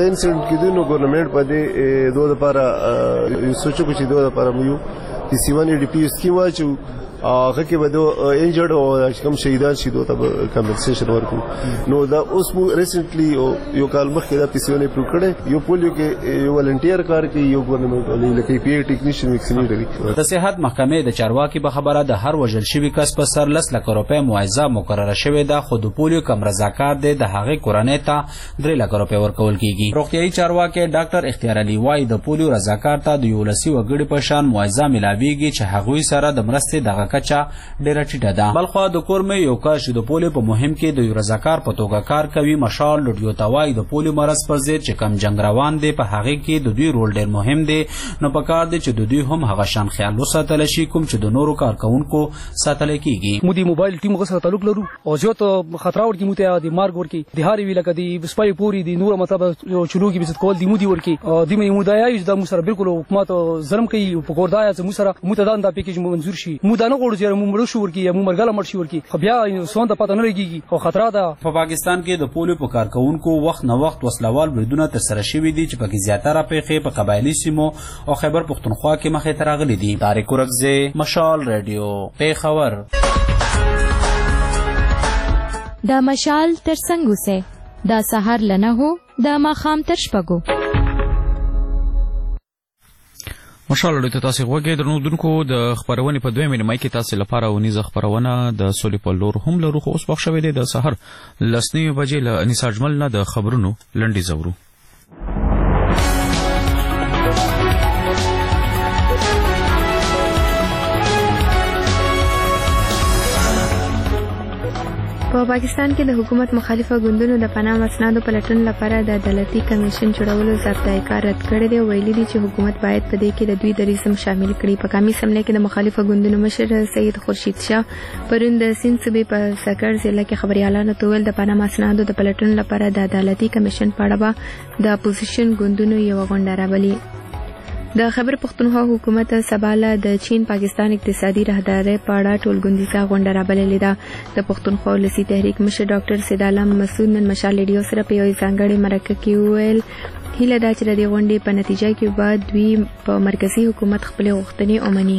شوې.
گورنمنٹ باندې دوه لپاره یو سوچو چې دوه لپاره یو د سیماني ډي پی سکیم واچو هغه کې به د انجرډ او کوم شهیدان شي دوه ته کمپنسیشن ورکو. نو دا اوس مو ریسنټلی یو کال مخکې دا پیسونه پرو کړي یو پولیو کې یو ولنټیر کار کوي یو ګورنمنت ولې لکه پی ټیکنیشن ویکسینیټری.
د صحت محکمې د چارواکي په خبره د هر وژل شوي کس په سر لس لک روپۍ معاوضه مقرره شوې ده خو د پولیو کم رضاکار دی د هغې کورنۍ ته درې لک روپۍ ورکول کیږي. روغتیایي چارواکي ډاکټر اختیار علي وایي د پولیو رضاکار ته د یولسي وګړي په شان معاوضه ملاویږي چې هغوی سره د مرستې دغه کچه ډیره ټیټه ده. بلخوا د کورمې یو کس چې د پولیو په مهم کې د یو رضاکار په توګه کار کوي مشال لوډیو ته وایي د پولیو مرض پر ضد چې کم جنګ روان دی په هغې کې د دوی رول ډیر مهم دی نو پکار دی چې د دوی هم هغه شان خیال وساتلی شي کوم چې د نورو کارکونکو ساتلی کیږي.
موږ د موبایل ټیم سره تعلق لرو او زیات خطر ورکړي موږ ته د مارګ ورکړي د هاري وی لکه د سپای پوری د نور مطلب چلوږي بزت کول د مودي ورکړي د مې مودایي د موږ سره بالکل حکومت ظلم کوي په کوردایا چې موږ سره موږ ته دا پیکیج منزور شي موږ دا نه غواړو چې موږ مړ شو ورکی یا موږ مرګاله مړ شي ورکی خو بیا انسان ته پته نه لګيږي او خطر ده.
په پاکستان کې د پولیو په کارکونکو وخت نه وخت وسلوال بریدونه ترسره شوي دي چې پکې زیاتره پیښې په قبایلی سیمو او خیبر پښتونخوا کې مخې ته راغلي دي. طارق اورغزی مشال ریډیو پیښور.
د مشال ترڅنګ اوسئ
دا سهار لنه هو د ماخام تر شپږو.
مشاله ته تاسو غوږی درنو دونکو د خبرونې په دویمه نیمه کې تاسو لپاره ونیزه خبرونه د سولې په لور هم لرو خو اوس وخت شوی دی د سحر لسنی بجې له انیس اجمل نه د خبرونو لنډي زورو.
په پاکستان کې د حکومت مخالفه ګوندونو د پناه اسنادو پلټن لپاره د عدالتي کمیشن جوړولو ضابطه کار رد کړی دی. ویلي دي چې حکومت باید په دې کې د دوی دریځ هم شامل کړي. په قومي سملې کې د مخالفه ګوندونو مشر سید خورشید شاه پرون د سیند صوبې په سکر ضلع کې خبريالانو ته ویل د پناه اسنادو د پلټن لپاره د عدالتي کمیشن په اړه به د اپوزیشن ګوندونو یو غونډه راولي. د خیبر پختونخوا حکومت سباله د چین پاکستان اقتصادي راهدارۍ په اړه ټولګوندیزه غونډه رابللې ده. د پختونخوا ولسي تحریک مشر ډاکټر سید عالم مسعود نن مشال ریډیو سره په یو ځانګړي مرکه کې وویل هیله ده چې د دې غونډې په نتیجه کې به دوی په مرکزی حکومت خپلې غوښتنې ومني.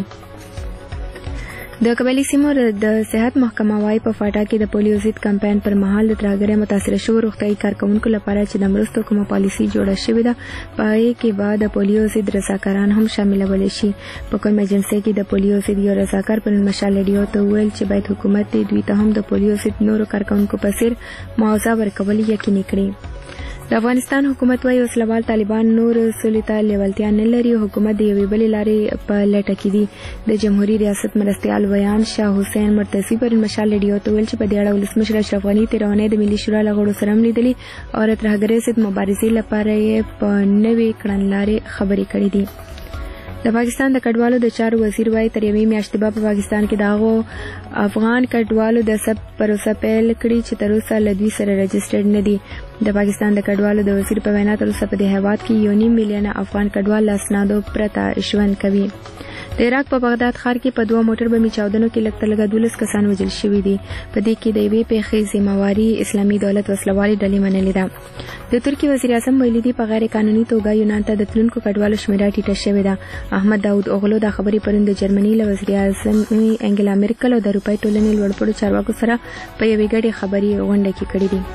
د قبایلی سیمو د صحت محکمه وايي په فاټا کې د پولیو ضد کمپاین پر مهال د ترهګرۍ متاثره شوو روغتیايي کارکوونکو لپاره چې د مرستو کومه پالیسي جوړه شوې ده په هغې کې به د پولیو ضد رضاکاران هم شاملولی شي. په کوم ایجنسۍ کې د پولیو ضد یو رضاکار په مشال ریډیو ته وویل چې باید حکومت دوی ته هم د پولیو ضد نورو کارکوونکو په څیر معاوضه ورکول یقیني کړي. د افغانستان حکومت وايي وسلوال طالبان نور سولې ته لیوالتیا نه لري. حکومت د یوې بلې لارې په لټه کې دي. د جمهوریت ریاست مرستیال ویان شاه حسین مرتضی پر مشال ریډیو ته ویل چې په دې اړه ولسمشر اشرف غني تېره اونۍ د ملي شورا له غړو سره هم لیدلي او د ترهګرۍ ضد مبارزې لپاره یې په نوې کړنلارې خبرې کړې دي. د پاکستان د کډوالو د چارو وزیر وايي تر یوې میاشتې به په پاکستان کې د هغو افغان کډوالو د ثبت پروسه پیل کړي چې تر اوسه له دوی سره رجسټرډ نه دي. د پاکستان د کډوالو د وزیر په وینا تر اوسه په دې هیواد کې یو نیم میلیونه افغان کډوال له اسنادو پرته ژوند کوي. د عراق په بغداد ښار کې په دوه موټر بمي چاودنو کې لږ تر لږه دولس کسان وژل شوي دي. په دې کې د یوې پیښې ذمہواري اسلامي دولت وسلوالې ډلې منلې ده. د ترکیې وزیر اعظم ویلي دي په غیر قانوني توګه یونان ته د تلونکو کډوالو شمیره ټیټه شوې ده. احمد داود اوغلو دا خبرې پرون د جرمني له وزیر اعظم انګلا مرکل او د اروپای ټولنې لوړپوړو چارواکو سره په یوې ګډې خبري غونډه کې کړې دي.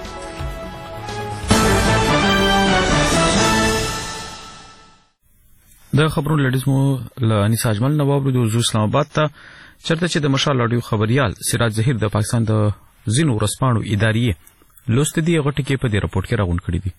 د خبرونو لړیز مو له انیس اجمل نه واورو د اسلام آباد ته چرته چې د مشال رادیو خبريال سراج ظهیر د پاکستان د ځینو ورسپاڼو ادارې لوست دی غټي کې په دې رپورت کې راغون کړی دي.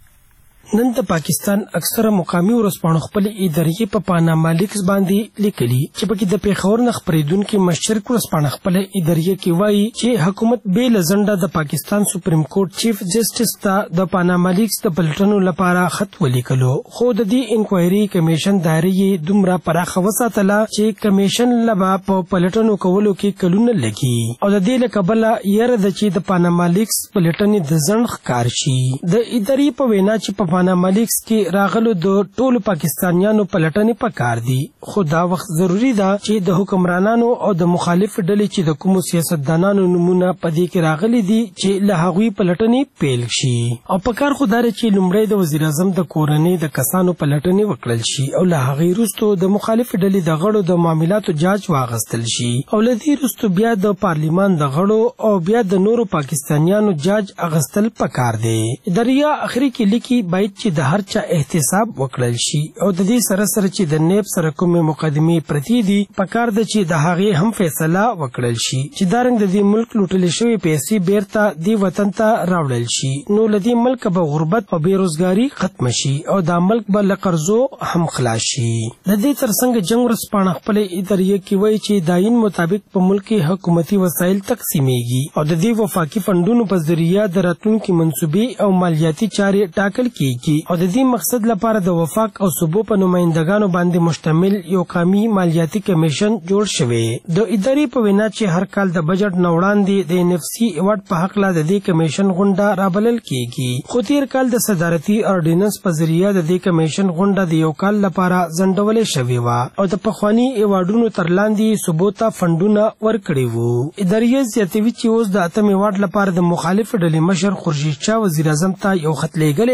نن د پاکستان اکثره مقامي ورسپاڼو خپل ادارې په پاناما لیکس باندې لیکلي چې پکې د پیښور نه خبرېدونکو مشرک ورسپاڼه خپل ادارې کې وایي چې حکومت به لزنده د پاکستان سپریم کورټ چیف جسټس ته د پاناما لیکس د پلټنو لپاره خط ولیکلو خو د دې انکوایري کمیشن دایره دومره پراخه وساتله چې کمیشن لبا په پلټنو کولو کې کلونه لګي او د دې لکبله یره د چې د پاناما لیکس پلټنې د ځنډ ښکار شي. د ادارې په وینا چې په پاناما لیکس کې راغلو د ټولو پاکستانیانو پلټنې پکار دي خو دا وخت ضروری ده چې د حکمرانانو او د مخالف ډلې چې د کوم سیاستدانانو نمونه پدې کې راغلي دي چې له هغوی پلټنې پیل شي او پکار خدای چې لومړی د وزیر اعظم د کورنۍ د کسانو پلټنې وکړل شي او له هغې وروسته د مخالف ډلې د غړو د معاملاتو جاج واغستل شي او له دې وروسته بیا د پارلیمان د غړو او بیا د نورو پاکستانیانو جاج اغستل پکار دي. دریا اخري کې لیکي باید چې د هر چا احتساب وکړل شي او د دې سره سره چې د نیب سره کومې مقدمې پرتی دي پکار ده چې د هغې هم فیصله وکړل شي چې دا رنګ د دې ملک لوټلې شوې پیسې بیرته دې وطن ته راوړل شي نو له دې ملک به غربت او بیروزګاري ختم شي او دا ملک به له قرضو هم خلاص شي. د دې ترڅنګ جنگ ورسپاڼه خپل ادارې کې وایي چې د آئین مطابق په ملک کې حکومتي وسایل تقسیمیږي او د دې وفاقي فندونو په ذریعه د راتلونکي منصوبې او مالیاتي چارې ټاکل کیږي او د دې مقصد لپاره د وفاق او صوبو په نمائندګانو باندې مشتمل یو قومي مالیاتي کمیشن جوړ شوی. د ادارې په وینا چې هر کال د بجټ نه وړاندې د ان اف سی ایوارډ په حق لا د دې کمیشن غونډه رابلل کیږي خو تیر کال د صدارتي اورډیننس په ذریعه د دې کمیشن غونډه د یو کال لپاره ځنډولې شوې و او د پخوانی ایوارډونو تر لاندې صوبو ته فندونه ورکړي وو. ادارې زیاتوي چې اوس د اتم ایوارډ لپاره د مخالف ډلې مشر خورشید شاه وزیر اعظم ته یو خط لیږلی دی چې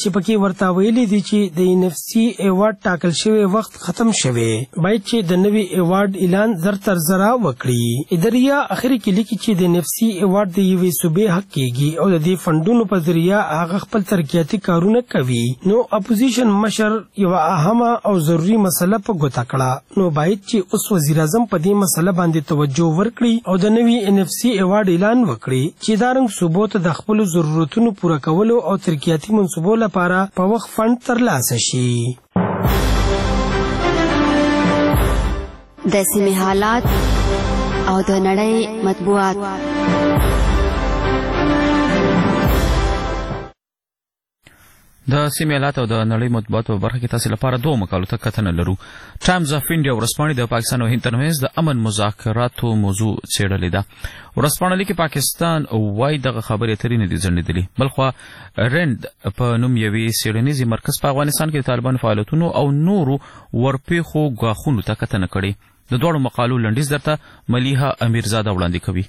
چې پکې ورته ویلي دي چې د ان اف سي ایوارډ ټاکل شوی وخت ختم شوی باید چې د نوي ایوارډ اعلان زر تر زره وکړي. اداریا اخري کې لیکي چې د ان اف سی ایوارډ د یوې صوبې حق کېږي او د دې فندونو په ذریعہ هغه خپل ترقیاتي کارونه کوي. نو اپوزیشن مشر یو اهمه او ضروری مسله په ګوته کړه. نو باید چې اوس وزیر اعظم په دې مسله باندې توجه ورکړي او د نوي ان اف سی ایوارډ اعلان وکړي چې دا رنګ صوبو ته د خپل ضرورتونو پوره کولو او ترقیاتي منصوبو لپاره په وخت فند ترلاسه شي.
د سیمې حالات او د نړۍ مطبوعات.
د سیمې حالات او د نړۍ مطبوعاتو په برخه کې تاسو لپاره دوه مقالو ته کتنه لرو. ټایمز اف انډیا ورځپاڼې د پاکستان او هند ترمنځ د امن مذاکراتو موضوع څېړلې ده. ورځپاڼه لیکي پاکستان وايي دغه خبرې اترې نه دي ځنډېدلې، بلخوا رند په نوم یوې څېړنیزې مرکز په افغانستان کې د طالبانو فعالیتونو او نورو ورپېښو ګواښونو ته کتنه کړې. د دواړو مقالو لنډیز درته ملیحه امیرزاده وړاندې کوي.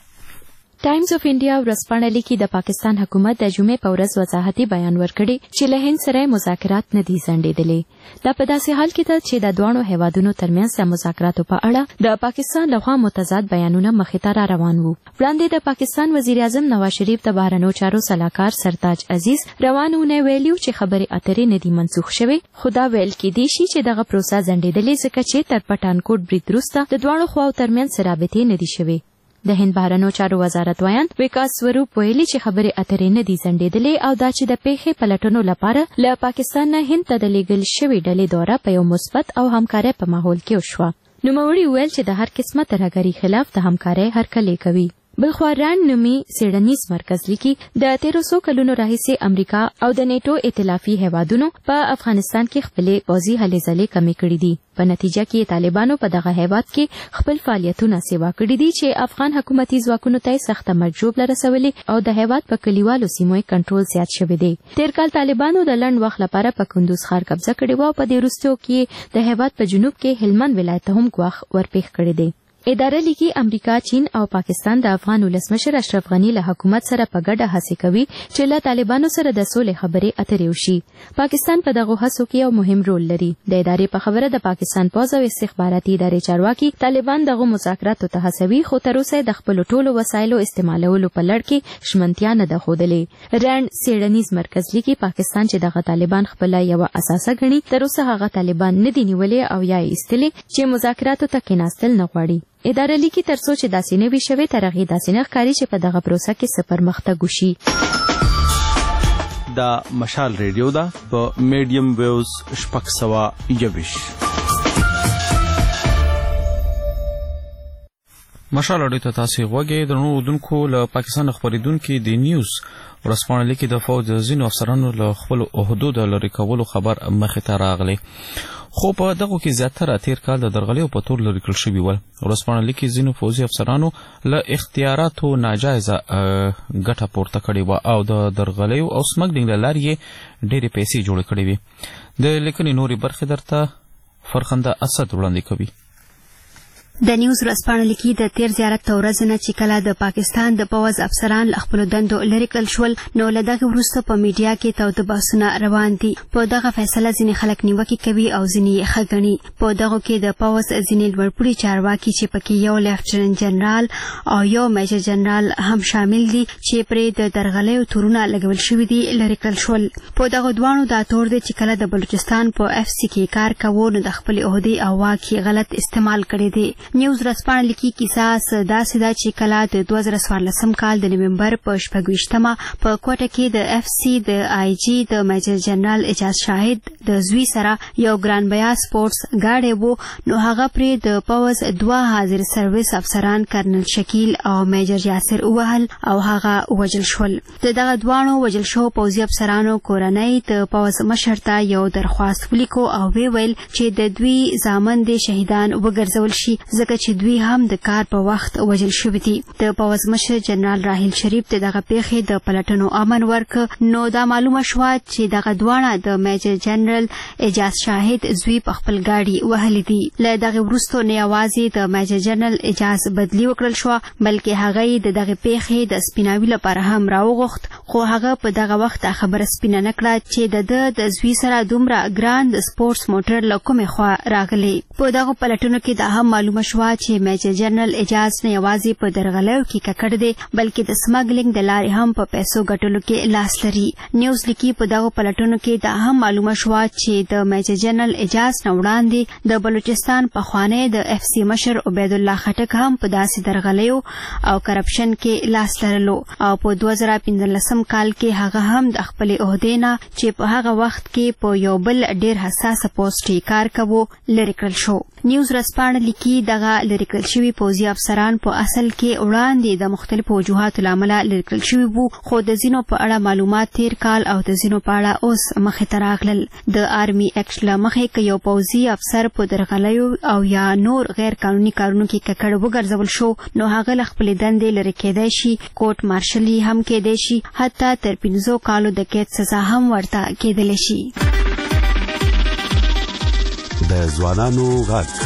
ټایمز اف انډیا ورځپاڼه لیکي د پاکستان حکومت د جمعې په ورځ وضاحتي بیان ورکړی چې له هند سره مذاکرات نه دي ځنډېدلې. دا په داسې حال کې ده چې د دواړو هیوادونو ترمنځ د مذاکراتو په اړه د پاکستان لخوا متضاد بیانونه مخې ته را روان وو. وړاندې د پاکستان وزیر اعظم نواز شریف د بهرنیو چارو سلاکار سرتاج عزیز روان اونۍ ویلي چې خبرې اترې نه دي منسوخ شوې، خو دا ویل کېدی شي چې دغه پروسه ځنډېدلې ځکه چې تر پټانکوټ برید وروسته د دواړو خواو ترمنځ رابطې نه دي شوې. د هند بهرنیو چارو وزارت وایان وکاس سوروپ ویلي چې خبرې اترې نه دي ځنډېدلې او دا چې د پیښې پلټنو لپاره له پاکستان نه هند ته د لیږل شوې ډلې دوره په یو مثبت او همکارۍ په ماحول کې وشوه. نوموړي وویل چې د هر قسمه ترهګرۍ خلاف د همکارۍ هرکلی کوي. بلخوا رانډ نومي څېړنیز مرکز لیکي د تیرو څو کلونو راهیسې امریکا او د نیټو ائتلافي هیوادونو په افغانستان کې خپلې پوځي هلې ځلې کمې کړې دي. په نتیجه کې طالبانو په دغه هیواد کې خپل فعالیتونه سیوا کړي دي چې افغان حکومتي ځواکونو ته سخته مرجوب رسولي او د هیواد په کلیوالو سیمو کنټرول زیات شوی دی. تیر کال طالبانو د لنډ وخت لپاره په کندوز ښار قبضه کړی و او په دې وروستیو کې د هیواد په جنوب کې هلمند ولایت ته هم ګواښ ورپېښ کړی دی. اداره لیکي امریکا، چین او پاکستان د افغان ولسمشر اشرف غنی له حکومت سره په ګډه هڅې کوي چې له طالبانو سره د سولې خبرې اترې وشي. پاکستان په دغه هڅو کې یو مهم رول لري. د ادارې په خبره د پاکستان پوځ او استخباراتي ادارې چارواکي طالبان دغه مذاکراتو ته هڅوي، خو تر اوسه د خپلو ټولو وسایلو استعمالولو په لړ کې ژمنتیا نه ده ښودلې. رانډ څېړنیز مرکز لیکي پاکستان چې دغه طالبان خپله یوه اساسه ګڼي، تر اوسه هغه طالبان نه دي نیولې او یا یې ایستلې چې مذاکراتو ته کېناستل نه غواړي. اداره لیکي تر څو چې داسې نه وي شوې تر هغې داسې نه ښکاري چې په دغه پروسه کې څه پرمختګ وشي.
دا مشال ریډیو ده په میډیم ویوز شپږ سوه یوویشت.
مشال اړیو ته تاسې غوږی درنو اردونکو. له پاکستان خپرېدونکي د نیوز ورځپاڼه لیکي د فوج د ځینو افسرانو له خپلو عهدو د لرې کولو خبر مخې ته راغلی، خو په دغو کې زیاتره تیر کال د درغلیو په تور لرې کړل شوي ول. ورځپاڼه لیکي ځینو پوځي افسرانو له اختیاراتو ناجایزه ګټه پورته کړې وه او د درغلیو او سمګلینګ له لارې یې ډېرې پیسې جوړې کړې وې. د لیکنې نورې برخې درته فرخنده اسد وړاندې کوي.
د نیوز ورځپاڼه لیکي د تیر زیارت ته ورځ نه چې کله د پاکستان د پوځ افسران له خپلو دندو لرې کړل شول، نو له دغې وروسته په میډیا کې تاوده بحثونه روان دي. په دغه فیصله ځینې خلک نیوکې کوي او ځینې یې ښه ګڼي. په دغو کې د پوځ ځینې لوړپوړي چارواکي چې پکې یو لیفټننټ جنرال او یو میجر جنرال هم شامل دي چې پرې د درغلیو تورونه لګول شوي دي لرې کړل شول. په دغو دواړو دا تور دی چې کله د بلوچستان په اف سی کې کار کوو نو د خپلې عهدې او واک یې غلط استعمال کړی دی. نیوز ورځپاڼه لیکي کیسه داسې ده چې کله د دوه زره څوارلسم کال د نومبر په شپږ ویشتمه په کوټه کې د اف سی د آی جي د میجر جنرال اجاز شاهد د زوی سره یو ګران بیا سپورټس ګاډی وو، نو هغه پرې د پوځ دوه حاضر سرویس افسران کرنل شکیل او میجر یاسر ووهل او هغه ووژل شول. د دغه دواړو وژل شوو پوځي افسرانو کورنۍ د پوځ مشر ته یو درخواست ولیکو او وی ویل چې د دوی زامن د شهیدان وګرځول شي ځکه چې دوی هم د کار په وخت وژل شوي دي. د پوځ مشر جنرال راحیل شریف د دغه پیښې د پلټنو امر ورکړ، نو دا معلومه شوه چې دغه دواړه د میجر جنرال اجاز شاهد زوی په خپل ګاډي وهلی دي. له دغې وروسته نه یوازې د میجر جنرال اجاز بدلی وکړل شوه، بلکې هغه یې د دغې پیښې د سپیناوي لپاره هم راوغوښت، خو هغه په دغه وخت خبره سپینه نکړه چې د د زوی سره دومره ګران د سپورتس موټر له کومې خوا راغلی. په دغه پلټنو کې دا هم معلومه شوه چې میجر جنرال اعجاز نه یوازې په درغلیو کې ککړ دی بلکې د سمګلینګ د لارې هم په پیسو ګټلو کې لاس لري. نیوز لیکي په دغه پلټنو کې دا هم معلومه شوه چې د میجر جنرال اعجاز نه وړاندې د بلوچستان پخوانی د اف سی مشر عبید الله خټک هم په داسې درغلیو او کرپشن کې لاس لرلو او په دوه زره پنځلسم کال کې هغه هم د خپلې عهدې نه چې په هغه وخت کې په یو بل ډېر حساسه پوسټ کې کار کوو لرې کړل شو. نیوز ورځپاڼه لیکي دغه لرې کړل شوي پوځي افسران په اصل کې وړاندې د مختلفو وجوهاتو له امله لرې کړل شوي وو خو د ځینو په اړه معلومات تیر کال او د ځینو په اړه اوس مخې ته راغلل. د آرمي اکټ له مخې که یو پوځي افسر په درغلیو او یا نور غیر قانوني کارونو کې ککړ وګرځول شو نو هغه له خپلې دندې لرې کېدای شي، کوټ مارشل یې هم کېدای شي، حتی تر پنځو کالو د قید سزا هم ورته کېدلی شي.
د ځوانانو غږ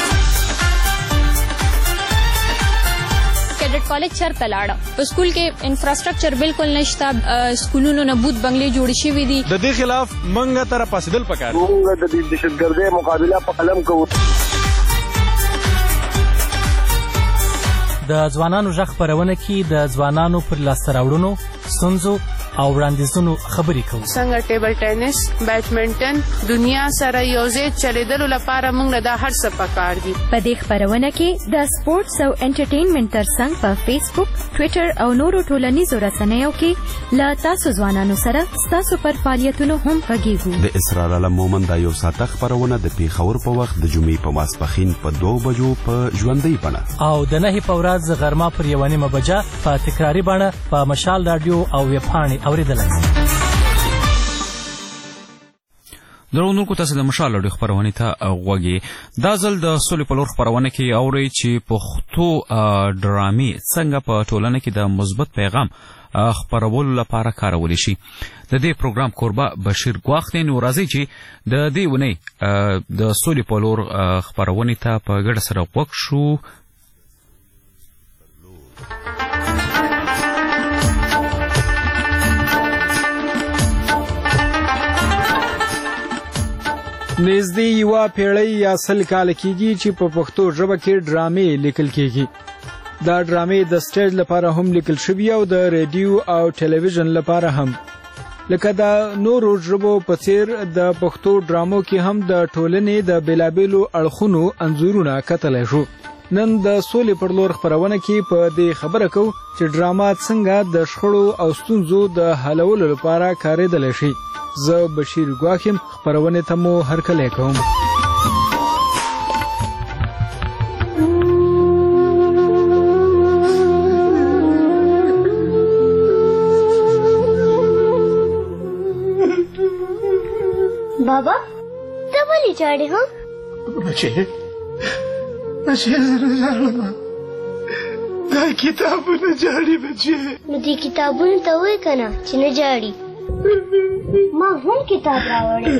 کیډټ کالج چرته لاړه په سکول کې انفراستراکچر بالکل نشته، سکولونو نه بوت بنگلې جوړ شوي دي.
د دې خلاف منګه تر پاسدل پکار
موږ د دې دهشتګردۍ مقابله په قلم کوو.
د ځوانانو غږ خپرونه کې د ځوانانو پر لاسته راوړنو، ستونزو او وړاندیزونو خبرې کوو.
څنګه ټیبل ټینس، بیډمنټن دنیا سره یوځای چلیدلو لپاره موږ دا هر څه پکار دي.
په دې خپرونه کې د سپورتس او انټرټینمنټ ترڅنګ په فیسبوک، ټویټر او نورو ټولنیزو رسنیو کې له تاسو ځوانانو سره ستاسو پر فعالیتونو هم غږیږو.
د اسرار علم مومند دا یو ساعته خپرونه د پیښور په وخت د جمعې په ماسپښین په دوه بجو په ژوندۍ بڼه
او د نهې په ورځ غرمه پر یوه نیمه بجه په تکراري بڼه په مشال راډیو او ویبپاڼې اورېدلی.
درونکو تاسو د مشال راډیو خپرونې ته غوږی. دا ځل د سولې په لور خپرونه کې اورئ چې پښتو ډرامې څنګه په ټولنه کې د مثبت پیغام خپرولو لپاره کارولی شي. د دې پروګرام کوربه بشیر ګواخ دی. نو راځئ چې د دې اونۍ د سولې په لور خپرونې ته په ګډه سره غوږ شو.
نږدې یوه پیړۍ یا سل کاله کېږي چې په پښتو ژبه کې ډرامې لیکل کېږي. دا ډرامې د سټیج لپاره هم لیکل شوي او د ریډیو او ټلویزیون لپاره هم. لکه د نورو ژبو په څیر د پښتو ډرامو کې هم د ټولنې د بېلابېلو اړخونو انځورونه کتلی شو. نن د سولې پر لور خپرونه کې په دې خبره کوو چې ډراما څنګه د شخړو او ستونزو د حلولو لپاره کارېدلی شي. زه بشیر ګواخ یم، خپرونې ته مو هرکلی کوم.
بابا ته ولې ژاړې؟ ها
بچې بچې زه نه ژاړم، دا کتابونه ژاړي بچې.
نو دې کتابونو ته وایه که نه چې نه ژاړي. ما هم کتاب راوړی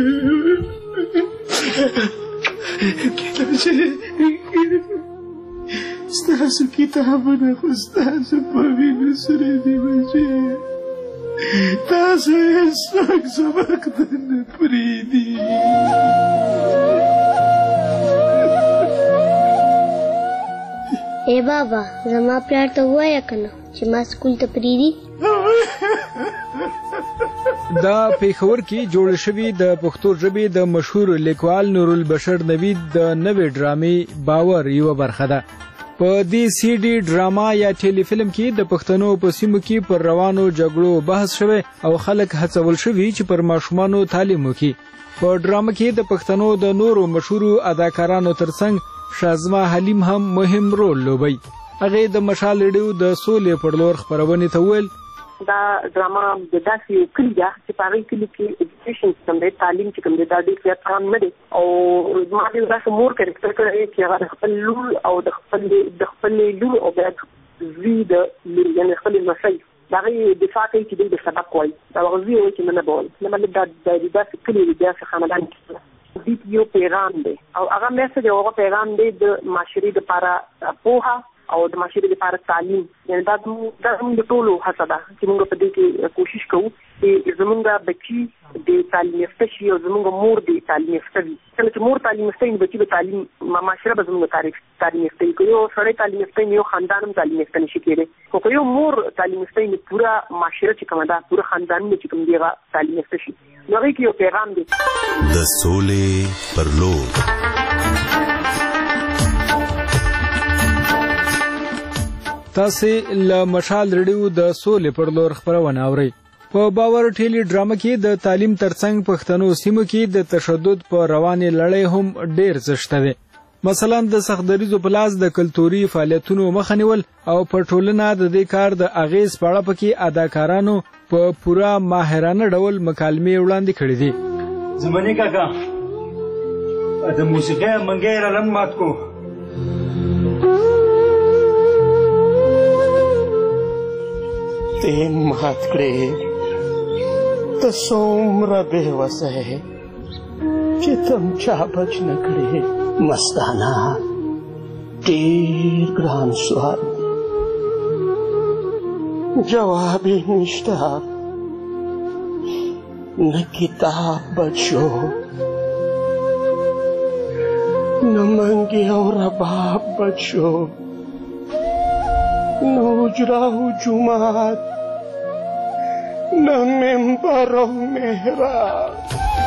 دی. ستاسو کتابونه خو ستاسو په وینو سره دي بچې، تاسو یې څوک سبق ته نه پرېږدي.
ای بابا زما پلار ته ووایه که نه چې ما سکول ته پرېږدي.
دا پیښور کې جوړ شوي د پښتو ژبې د مشهور لیکوال نورالبشر نوید د نوې ډرامې باور یوه برخه ده. په دې سی ډي ډراما یا ټیلی فلم کې د پښتنو په سیمو کې پر روانو جګړو بحث شوی او خلک هڅول شوي چې پر ماشومانو تعلیم وکړي. په ډرامه کې د پښتنو د نورو مشهورو اداکارانو ترڅنګ شازما حلیم هم مهم رول لوبوي. هغې د مشال ریډیو د سولې پر لور خپرونې ته وویل
دا ډراما د داسې یو کلي ده چې په هغې کلي کې ایجوکیشن سیستم دی، تعلیم چې کوم دی دا ډېر زیات عام نه دی. او زما ډېر داسې مور کرکټر کړی دی چې هغه د خپل لور او د خپل د خپلې لور او بیا زوی د یعنې خپلې لمسۍ د هغې دفاع کوي چې دوی د سبق وایي. د هغه زوی وایي چې نه نه به وایم. نه مطلب دا د داسې کلي دی، داسې خاندان کې دې یو پیغام دی او هغه میسج او هغه پیغام دی د معاشرې دپاره پوهه او د معاشرې لپاره تعلیم یعنی دا دا د ټولو هڅه ده چې موږ په دې کې کوشش کوو چې زمونږ بچي د تعلیم یافته شي او زمونږ مور د تعلیم یافته وي. کله چې مور تعلیم یافته وي بچي به تعلیم معاشره به زمونږ تاریخ تعلیم یافته وي. یو سړی تعلیم یافته وي یو خاندان هم تعلیم یافته نشي کېدی، خو که یو مور تعلیم یافته وي پوره معاشره چې کومه ده پوره خاندانونه چې کوم دي هغه تعلیم یافته شي. نو هغې کې یو پیغام دی
د سولې پر لور.
تاسو له مشال رډیو د سولې پر لور خبرونه اورئ. په باور ټیلی ډرامه کې د تعلیم ترڅنګ پښتنو سیمو کې د تشدد په روانې لړۍ هم ډېر زشته ده. مثلا د سختدریزو په لاس د کلتوري فعالیتونو مخه نیول او په ټولنه د دې کار د اغیز په اړه پکې اداکارانو په پورا ماهرانه ډول مکالمې وړاندې کړې دي.
زمانی کاکا د موسیقي منګي را لم مات کو
ته مات کړې ته څومره بې وسه یې چې تم چا بچ نه کړې. مستانه ډېر ګران سوال جواب یې نشته. نه کتاب بچو نه منګي او رباب بچو نه حجره او جومات نه منبر او محراب.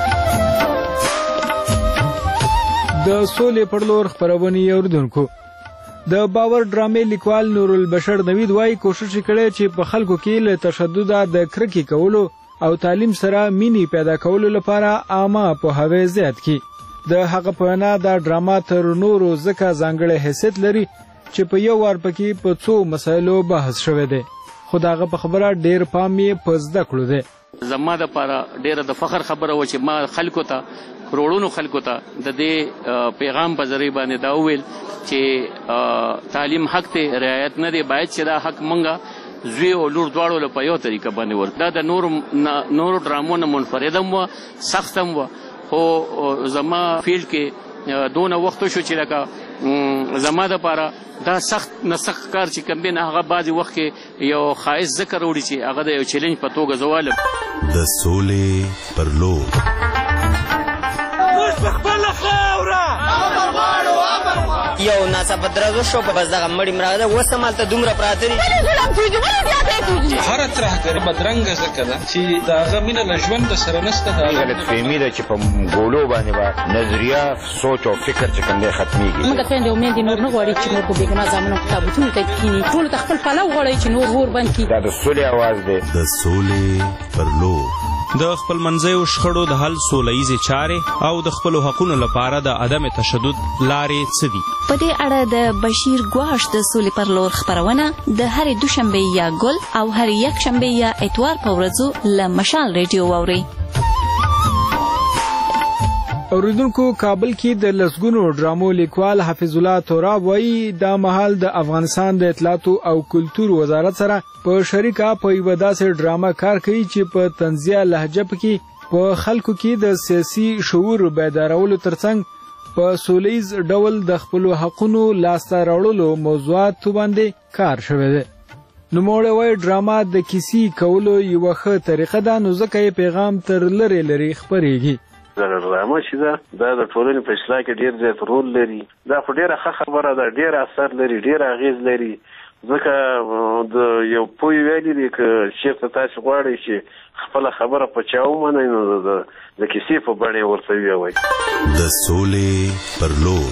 د سولې پر لور خبرونه اوریدونکو د باور ډرامې لیکوال نور البشر نوید وايي کوشش کړي چې په خلکو کې له تشدد د کرکې کولو او تعلیم سره مینی پیدا کولو لپاره عامه پوهاوی زیات کړي. د هغه په وینا دا ډراما تر نورو ځکه ځانګړی حیثیت لري چې په یو وار پکې په څو مسایلو بحث شوی دی، خو د هغه په خبره ډېر پام یې په زده کړو دی.
زما دپاره ډېره د فخر خبره وه چې ما خلکو ته کروڑونو خلکو ته د دې پیغام په ذریعه باندې دا وویل چې تعلیم حق ته رعایت نه دی، باید چې دا حق مونږه زوی او لور دواړو له په یو طریقه باندې ورکړو. دا د نورو نورو ډرامو نه منفرد هم وه، سخت هم وه، خو زما فیلډ کې دونه وخت شو چې لکه زما دپاره دا سخت نه سخت کار چې کوم دی نه هغه بعضې وخت کې یو ښایست ذکر وړي چې هغه د یو چیلنج په توګه زه والم.
د سولې پر لور.
موږ په خپله خاوره امر غواړو امر غواړو.
یو ناڅاپه درز وشو په بس دغه مړي مراغه ده اوس هم هلته دومره پراته دي. ولې ظلم کېږي ولې زیاتی کېږي.
هره ترهګري بدرنګه ځکه ده چې د هغه مینه له ژونده سره نشته. د
غلطفهمي ده چې په ګولو باندې به نظریه سوچ او فکر چې کوم دی ختمېږي.
موږ خویندې او میندې نور نه غواړي چې نور په بېګناه زامنو په تابوتونو ته کښېني. ټولو ته خپل پلو غواړئ چې نور اور بند کړي.
دا د سولې اواز دی.
د سولې پر لور.
د خپل منځیو شخړو د حل سوله ییزې چارې او د خپلو حقونو لپاره د عدم تشدد لارې څه دي؟
په دې اړه د بشیر ګواش د سولې پر لور خبرونه د هرې دوشنبې یا ګل او هر یک شنبې یا اتوار په ورځو له مشال ریډیو واورئ.
اوریدونکو کابل کې د لسګونو ډرامو لیکوال حفیظ الله توراب وایي دا مهال د افغانستان د اطلاعاتو او کلتور وزارت سره په شریکه په یوه داسې ډرامه کار کوي چې په طنزیه لهجه پکې په خلکو کې د سیاسي شعور بیدارولو ترڅنګ په سولیز ډول د خپلو حقونو لاسته راوړلو موضوعاتو باندې کار شوی دی. نوموړی وایي ډرامه د کیسې کولو یوه ښه طریقه ده نو ځکه یې پیغام تر لرې لرې خپرېږي.
ډرامه چې ده دا د ټولنې په اصلاح کې ډېر زیات رول لري. دا خو ډېره ښه خبره ده، ډېر اثر لري، ډېر اغېز لري. ځکه د یو پوی ویلي دی که چېرته تاسې غواړئ چې خپله خبره په چا ومنئ نو د کیسې په بڼه یې ورته ووایئ.
د سولې پر لور.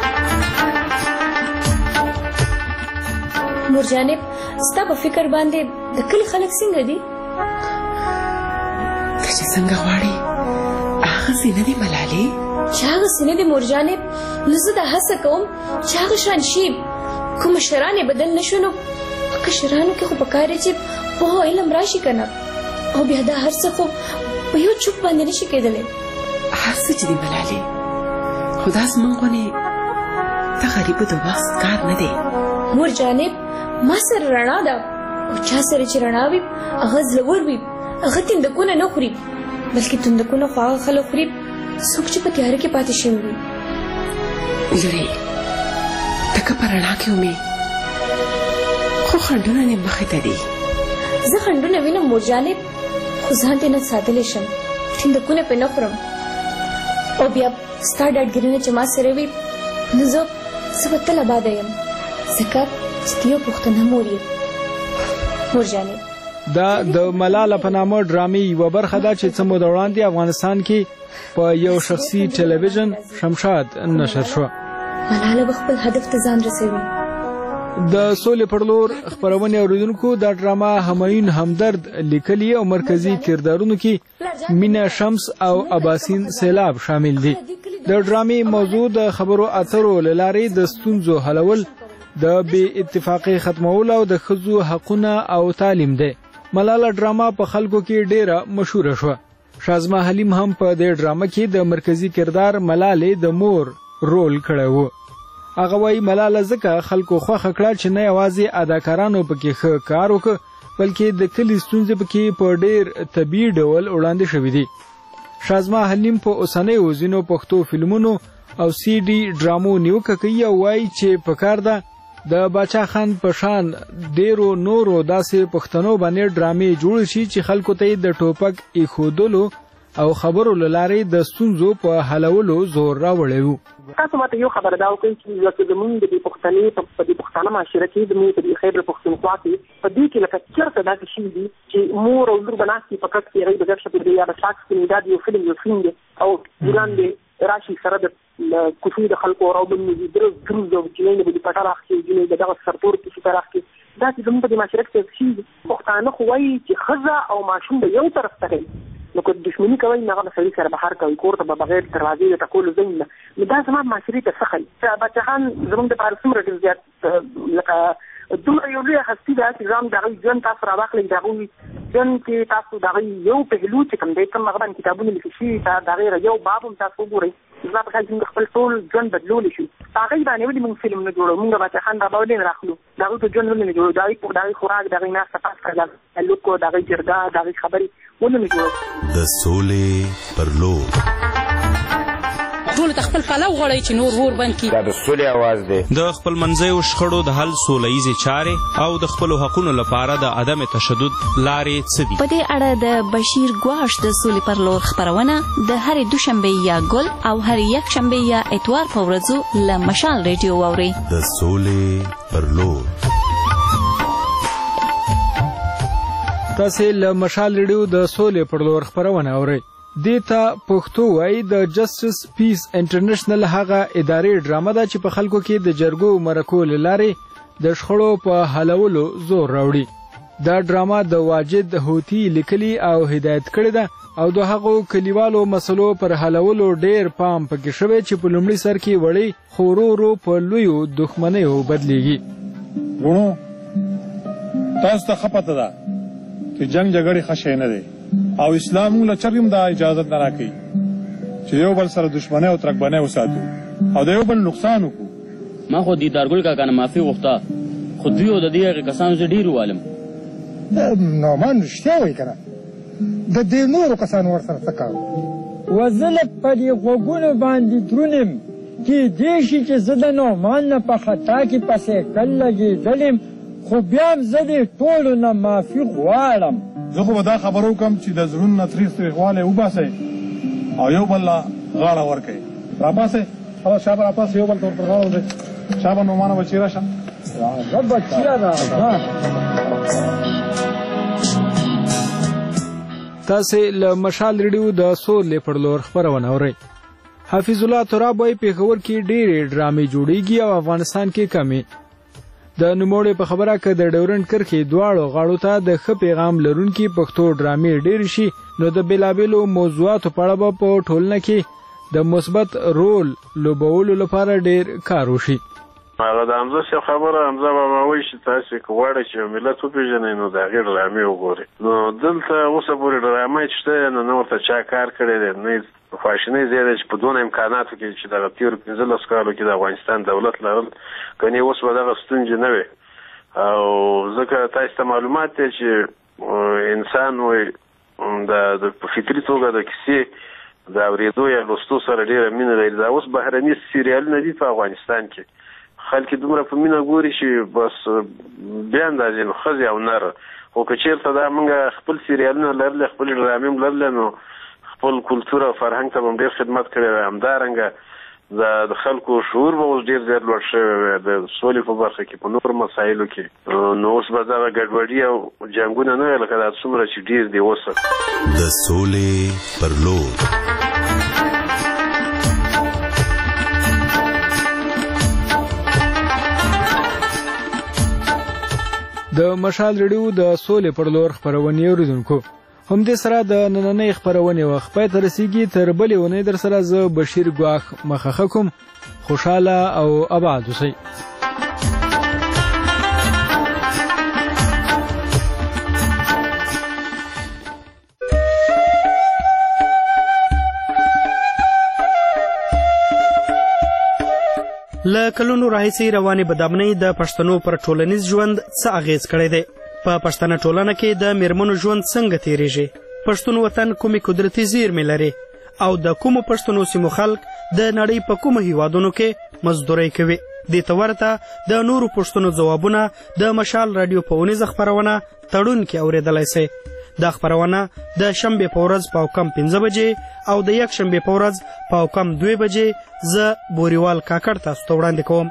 نورجانب ستا په فکر باندې د کلي خلک څنګه دي؟
ته چې څنګه غواړې هغسې نه دي ملالې.
چې هغسې نه دي مورجانب نو زه دا هڅه کوم چې هغه شان شي. کوم مشران یې بدل نه شو نو په کشرانو کې خو پکار دی چې پوهه او علم راشي که نه، او بیا دا هر څه خو په یو چوپ باندې نشي کېدلی.
هر څه چې دي ملالې خو دا زموږ غونې د غریبو د وخت کار نه دی.
مورجانب ما سره رڼا ده او چا سره چې رڼا وي هغه زړور وي، هغه تندکونه نه خوري بلکې تندکونه خو هغه خلک خوري څوک چې په تیاره کې پاتې شوي وي.
لورې ته که په رڼا کې ومې خو خنډونه مې مخې ته دي.
زه خنډونه وینم مورجانې، خو ځان دې نه ساتلی شم، ټینګکونه پې نه خورم. او بیا ستا ډاډګیرنه چې ما سره وي نو زه زه به تل اباده یم، ځکه چې ته یو پښتنه مور یې. مورجانې
دا د ملاله په نامه ډرامې یوه برخه ده چې څه موده وړاندې افغانستان کې په یو شخصي ټلویزیون شمشاد نشر شوه.
ملاله به خپل هدف ته ځان رسوي.
د سولې پر لور خپرونې اوریدونکو دا ډرامه همایون همدرد لیکلي او مرکزي کردارونو کې مینا شمس او اباسین سیلاب شامل دي. د ډرامې موضوع د خبرو اترو له لارې د ستونزو حلول، د بې اتفاقۍ ختمول او د ښځو حقونه او تعلیم دی. ملاله ډرامه په خلکو کې ډیره مشهوره شوه. شازما حلیم هم په دې ډرامه کې د مرکزي کردار ملالې د مور رول کړی و. هغه وایي ملاله ځکه خلکو خوښه کړه چې نه یوازې اداکارانو پکې ښه کار وکړ، بلکې د کلي ستونزې پکې په ډیر طبیعي ډول وړاندې شوي دي. شازما حلیم په اوسنیو ځینو پښتو فلمونو او سی ډي ډرامو نیوکه کوي او وایي چې پکار ده د باچا خان په شان ډیرو نورو داسې پښتنو باندې ډرامې جوړ شي چې خلکو ته د ټوپک ایښودلو او خبرو له لارې د ستونزو په حلولو زور راوړی و.
تاسو ماته یو خبره دا وکړئ چې لکه زمونږ د دې پښتنې په دې پښتانه معاشره کې زمونږ په دې خیبر پښتونخوا کې په دې کې لکه چېرته داسې شوي دي چې مور او لور به ناستې په کټ کې هغوی به ګډ شپې دی یا به ساکس کې دا یو فلم یو فلم دی او ګلان دی راشي سره د کوڅې د خلکو راوبلېږي درز دروز او جنۍ به د پټه راخکې جنۍ د دغه سرتور کښې ته راخکې داسې زمونږ په دې معاشره کې شوي دي. پښتانه خو وایي چې ښځه او ماشوم به یو طرف ته کوي، نو که دښمني کوئ نو هغه به سړي سره بهر کوي، کور ته به بغیر دروازې د ټکولو ځای نه. نو دا زما معاشرې ته څه ښایي چې باچا خان زموږ دپاره څومره ډېر زیات لکه دومره یو لویه هستي ده چې ځان د هغوی ژوند تاسو راواخلئ، د هغوی ژوند کې تاسو د هغوی یو پهلو چې کوم دی کوم هغه باندې کتابونه لیکل شوي د هغې یو باب هم تاسو وګورئ. زما په خیال چې موږ خپل ټول ژوند بدلولی شو. په هغوی باندې ولې موږ فلم نه جوړو؟ موږ د باچا خان بابا ولې نه راخلو؟ د هغوی په ژوند ولې نه جوړو؟ د هغوی د هغوی خوراک، د هغوی ناسته پاسته، د هغوی د هغوی جرګه، د هغوی خبرې ولې نه جوړو؟
د سولې پر لور
ټول خپل پلو غواړي چې نور ور بند کی.
دا د سولې आवाज دی.
د خپل منځیو شخړو د حل سولهییزې چارې او د خپلو حقونو لپاره د عدم تشدد لارې څه دي؟
په دې اړه د بشیر ګواش د سولې پر لور خپرونه د هرې دوشنبې یا ګل او هرې یکشنبې یا اتوار په ورځو له مشال ریډیو واورئ.
د سولې پر لور
تاسې له مشال ریډیو د سولې پر لور خپرونه اورئ. دې ته پښتو وایي د جسټس پیس انټرنیشنل هغه ادارې ډرامه ده چې په خلکو کې د جرګو مرکو له لارې د شخړو په حلولو زور راوړي. دا ډرامه د واجد هوتي لیکلي او هدایت کړې ده او د هغو کلیوالو مسلو پر حلولو ډیر پام پکې شوی چې په لومړي سر کې وړي خو ورو ورو په لویو دښمنیو بدلیږي.
ورونو تاسو ته ښه پته ده چې جنګ جګړې ښه شی نه دی او اسلام موږ له چرګ هم دا اجازت نه راکوي چې یو بل سره دښمنۍ او ترکبنۍ وساتو او د یو بل نقصان وکړو.
ما خو دیدارګل کاکا نه معافي غوښته، خو دوی او د دې هغې کسانو زه ډېر ووالم.
نعمان رښتیا وایي که نه، د دې نورو کسانو ورسره څه کار
و زه لږ په دې غوږونو باندې دروند یم، کیدای شي چې زه د نعمان نه په خطا کې په سیکل لګېدلی یم، خو بیا هم زه دې ټولو نه معافي غواړم.
زه خو به دا خبر وکړم چې د زړونو نه تریخ تریخوالی وباسئ او یو بل له غاړه ورکئ. راپاسئ شابه راپاسئ، یو بل ته ورپر غاړه ورځئ. شابه نعمانه بچي راشه.
راځه بچیه راځه.
تاسې له مشال ریډیو د سولې پر لور خپرونه اورئ. حفیظ الله تراب وایي پېښور کې ډېرې ډرامې جوړېږي او افغانستان کې کمې. د نوموړي په خبره که د ډیورنډ کرښې دواړو غاړو ته د ښه پیغام لرونکي پښتو ډرامې ډېرې شي نو د بېلابېلو موضوعاتو په اړه به په ټولنه کې د مثبت رول لوبولو لپاره ډېر کار وشي.
هغه د حمزه صاحب خبره، حمزه بابا وایي چې تاسې که غواړئ چې ملت وپېژنئ نو د هغې ډرامې وګورئ. نو دلته اوسه پورې ډرامې چې شته نو نه ورته چا کار کړی دی، نه خواشینۍ ځای دی چې په دونه امکاناتو کې چې دغه تېرو پنځلسو کالو کې د افغانستان دولت لرل، کنې اوس به دغه ستونزې نه وې. او ځکه تاسو ته معلومات دی چې انسان وایي د په فطري توګه د کیسې د اورېدو یا لوستو سره ډېره مینه لري. دا اوس بهرني سیریالونه دي په افغانستان کې، خلک دومره په مینه ګوري چې بس بیا اندازې نو ښځې او نر خو که چېرته دا موږ خپل سیریالونه لرلی خپلې ډرامې هم لرلی نو خپل کلتور او فرهنګ ته به هم ډېر خدمت کړی وی. همدارنګه د خلکو شعور به اوس ډېر زیات لوړ شوی وی د سولې په برخه کې په نورو مسایلو کې. نو اوس به دغه ګډوډي او جنګونه نه وی لکه دا څومره چې ډېر دي اوس
د سولې پر لور.
د مشال ریډیو د سولې پر لور خپرونې اوریدونکو همدې سره د نننۍ خپرونې وخت پای ته رسیږي. تر بلې اونۍ در سره زه بشیر ګواښ مخه کوم. خوشحاله او اباد اوسئ.
له کلونو راهیسې روانې بدامنۍ د پښتنو پر ټولنیز ژوند څه اغیز کړی دی؟ په پښتنه ټولنه کې د میرمنو ژوند څنګه تیریږي؟ پښتون وطن کومې قدرتي زیرمې لري او د کومو پښتنو سیمو خلک د نړۍ په کومو هیوادونو کې مزدورۍ کوي؟ دې ته ورته د نورو پښتنو ځوابونه د مشال راډیو په اونیزه خپرونه تړون کې اورېدلی سئ. دا خپرونه د شنبې په ورځ په اوکم پنځه بجې او د یک شنبې په ورځ په اوکم دوې بجې زه بوریوال کاکړ تاسو ته وړاندې کوم.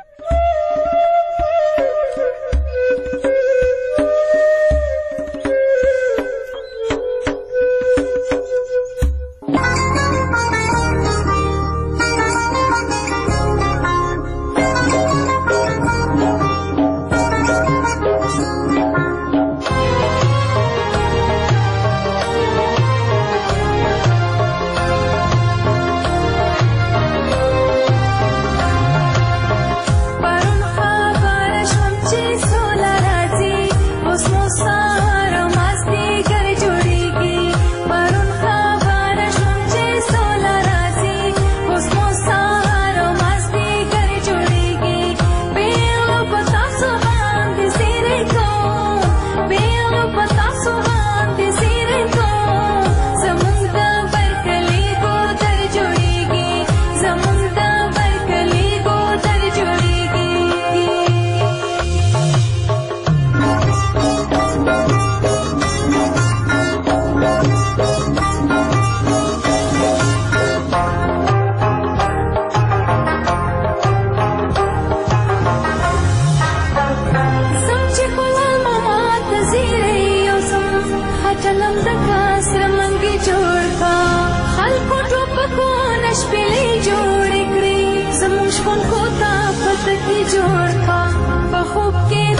شپون کو تا پتکی جوړ کا په خوب کې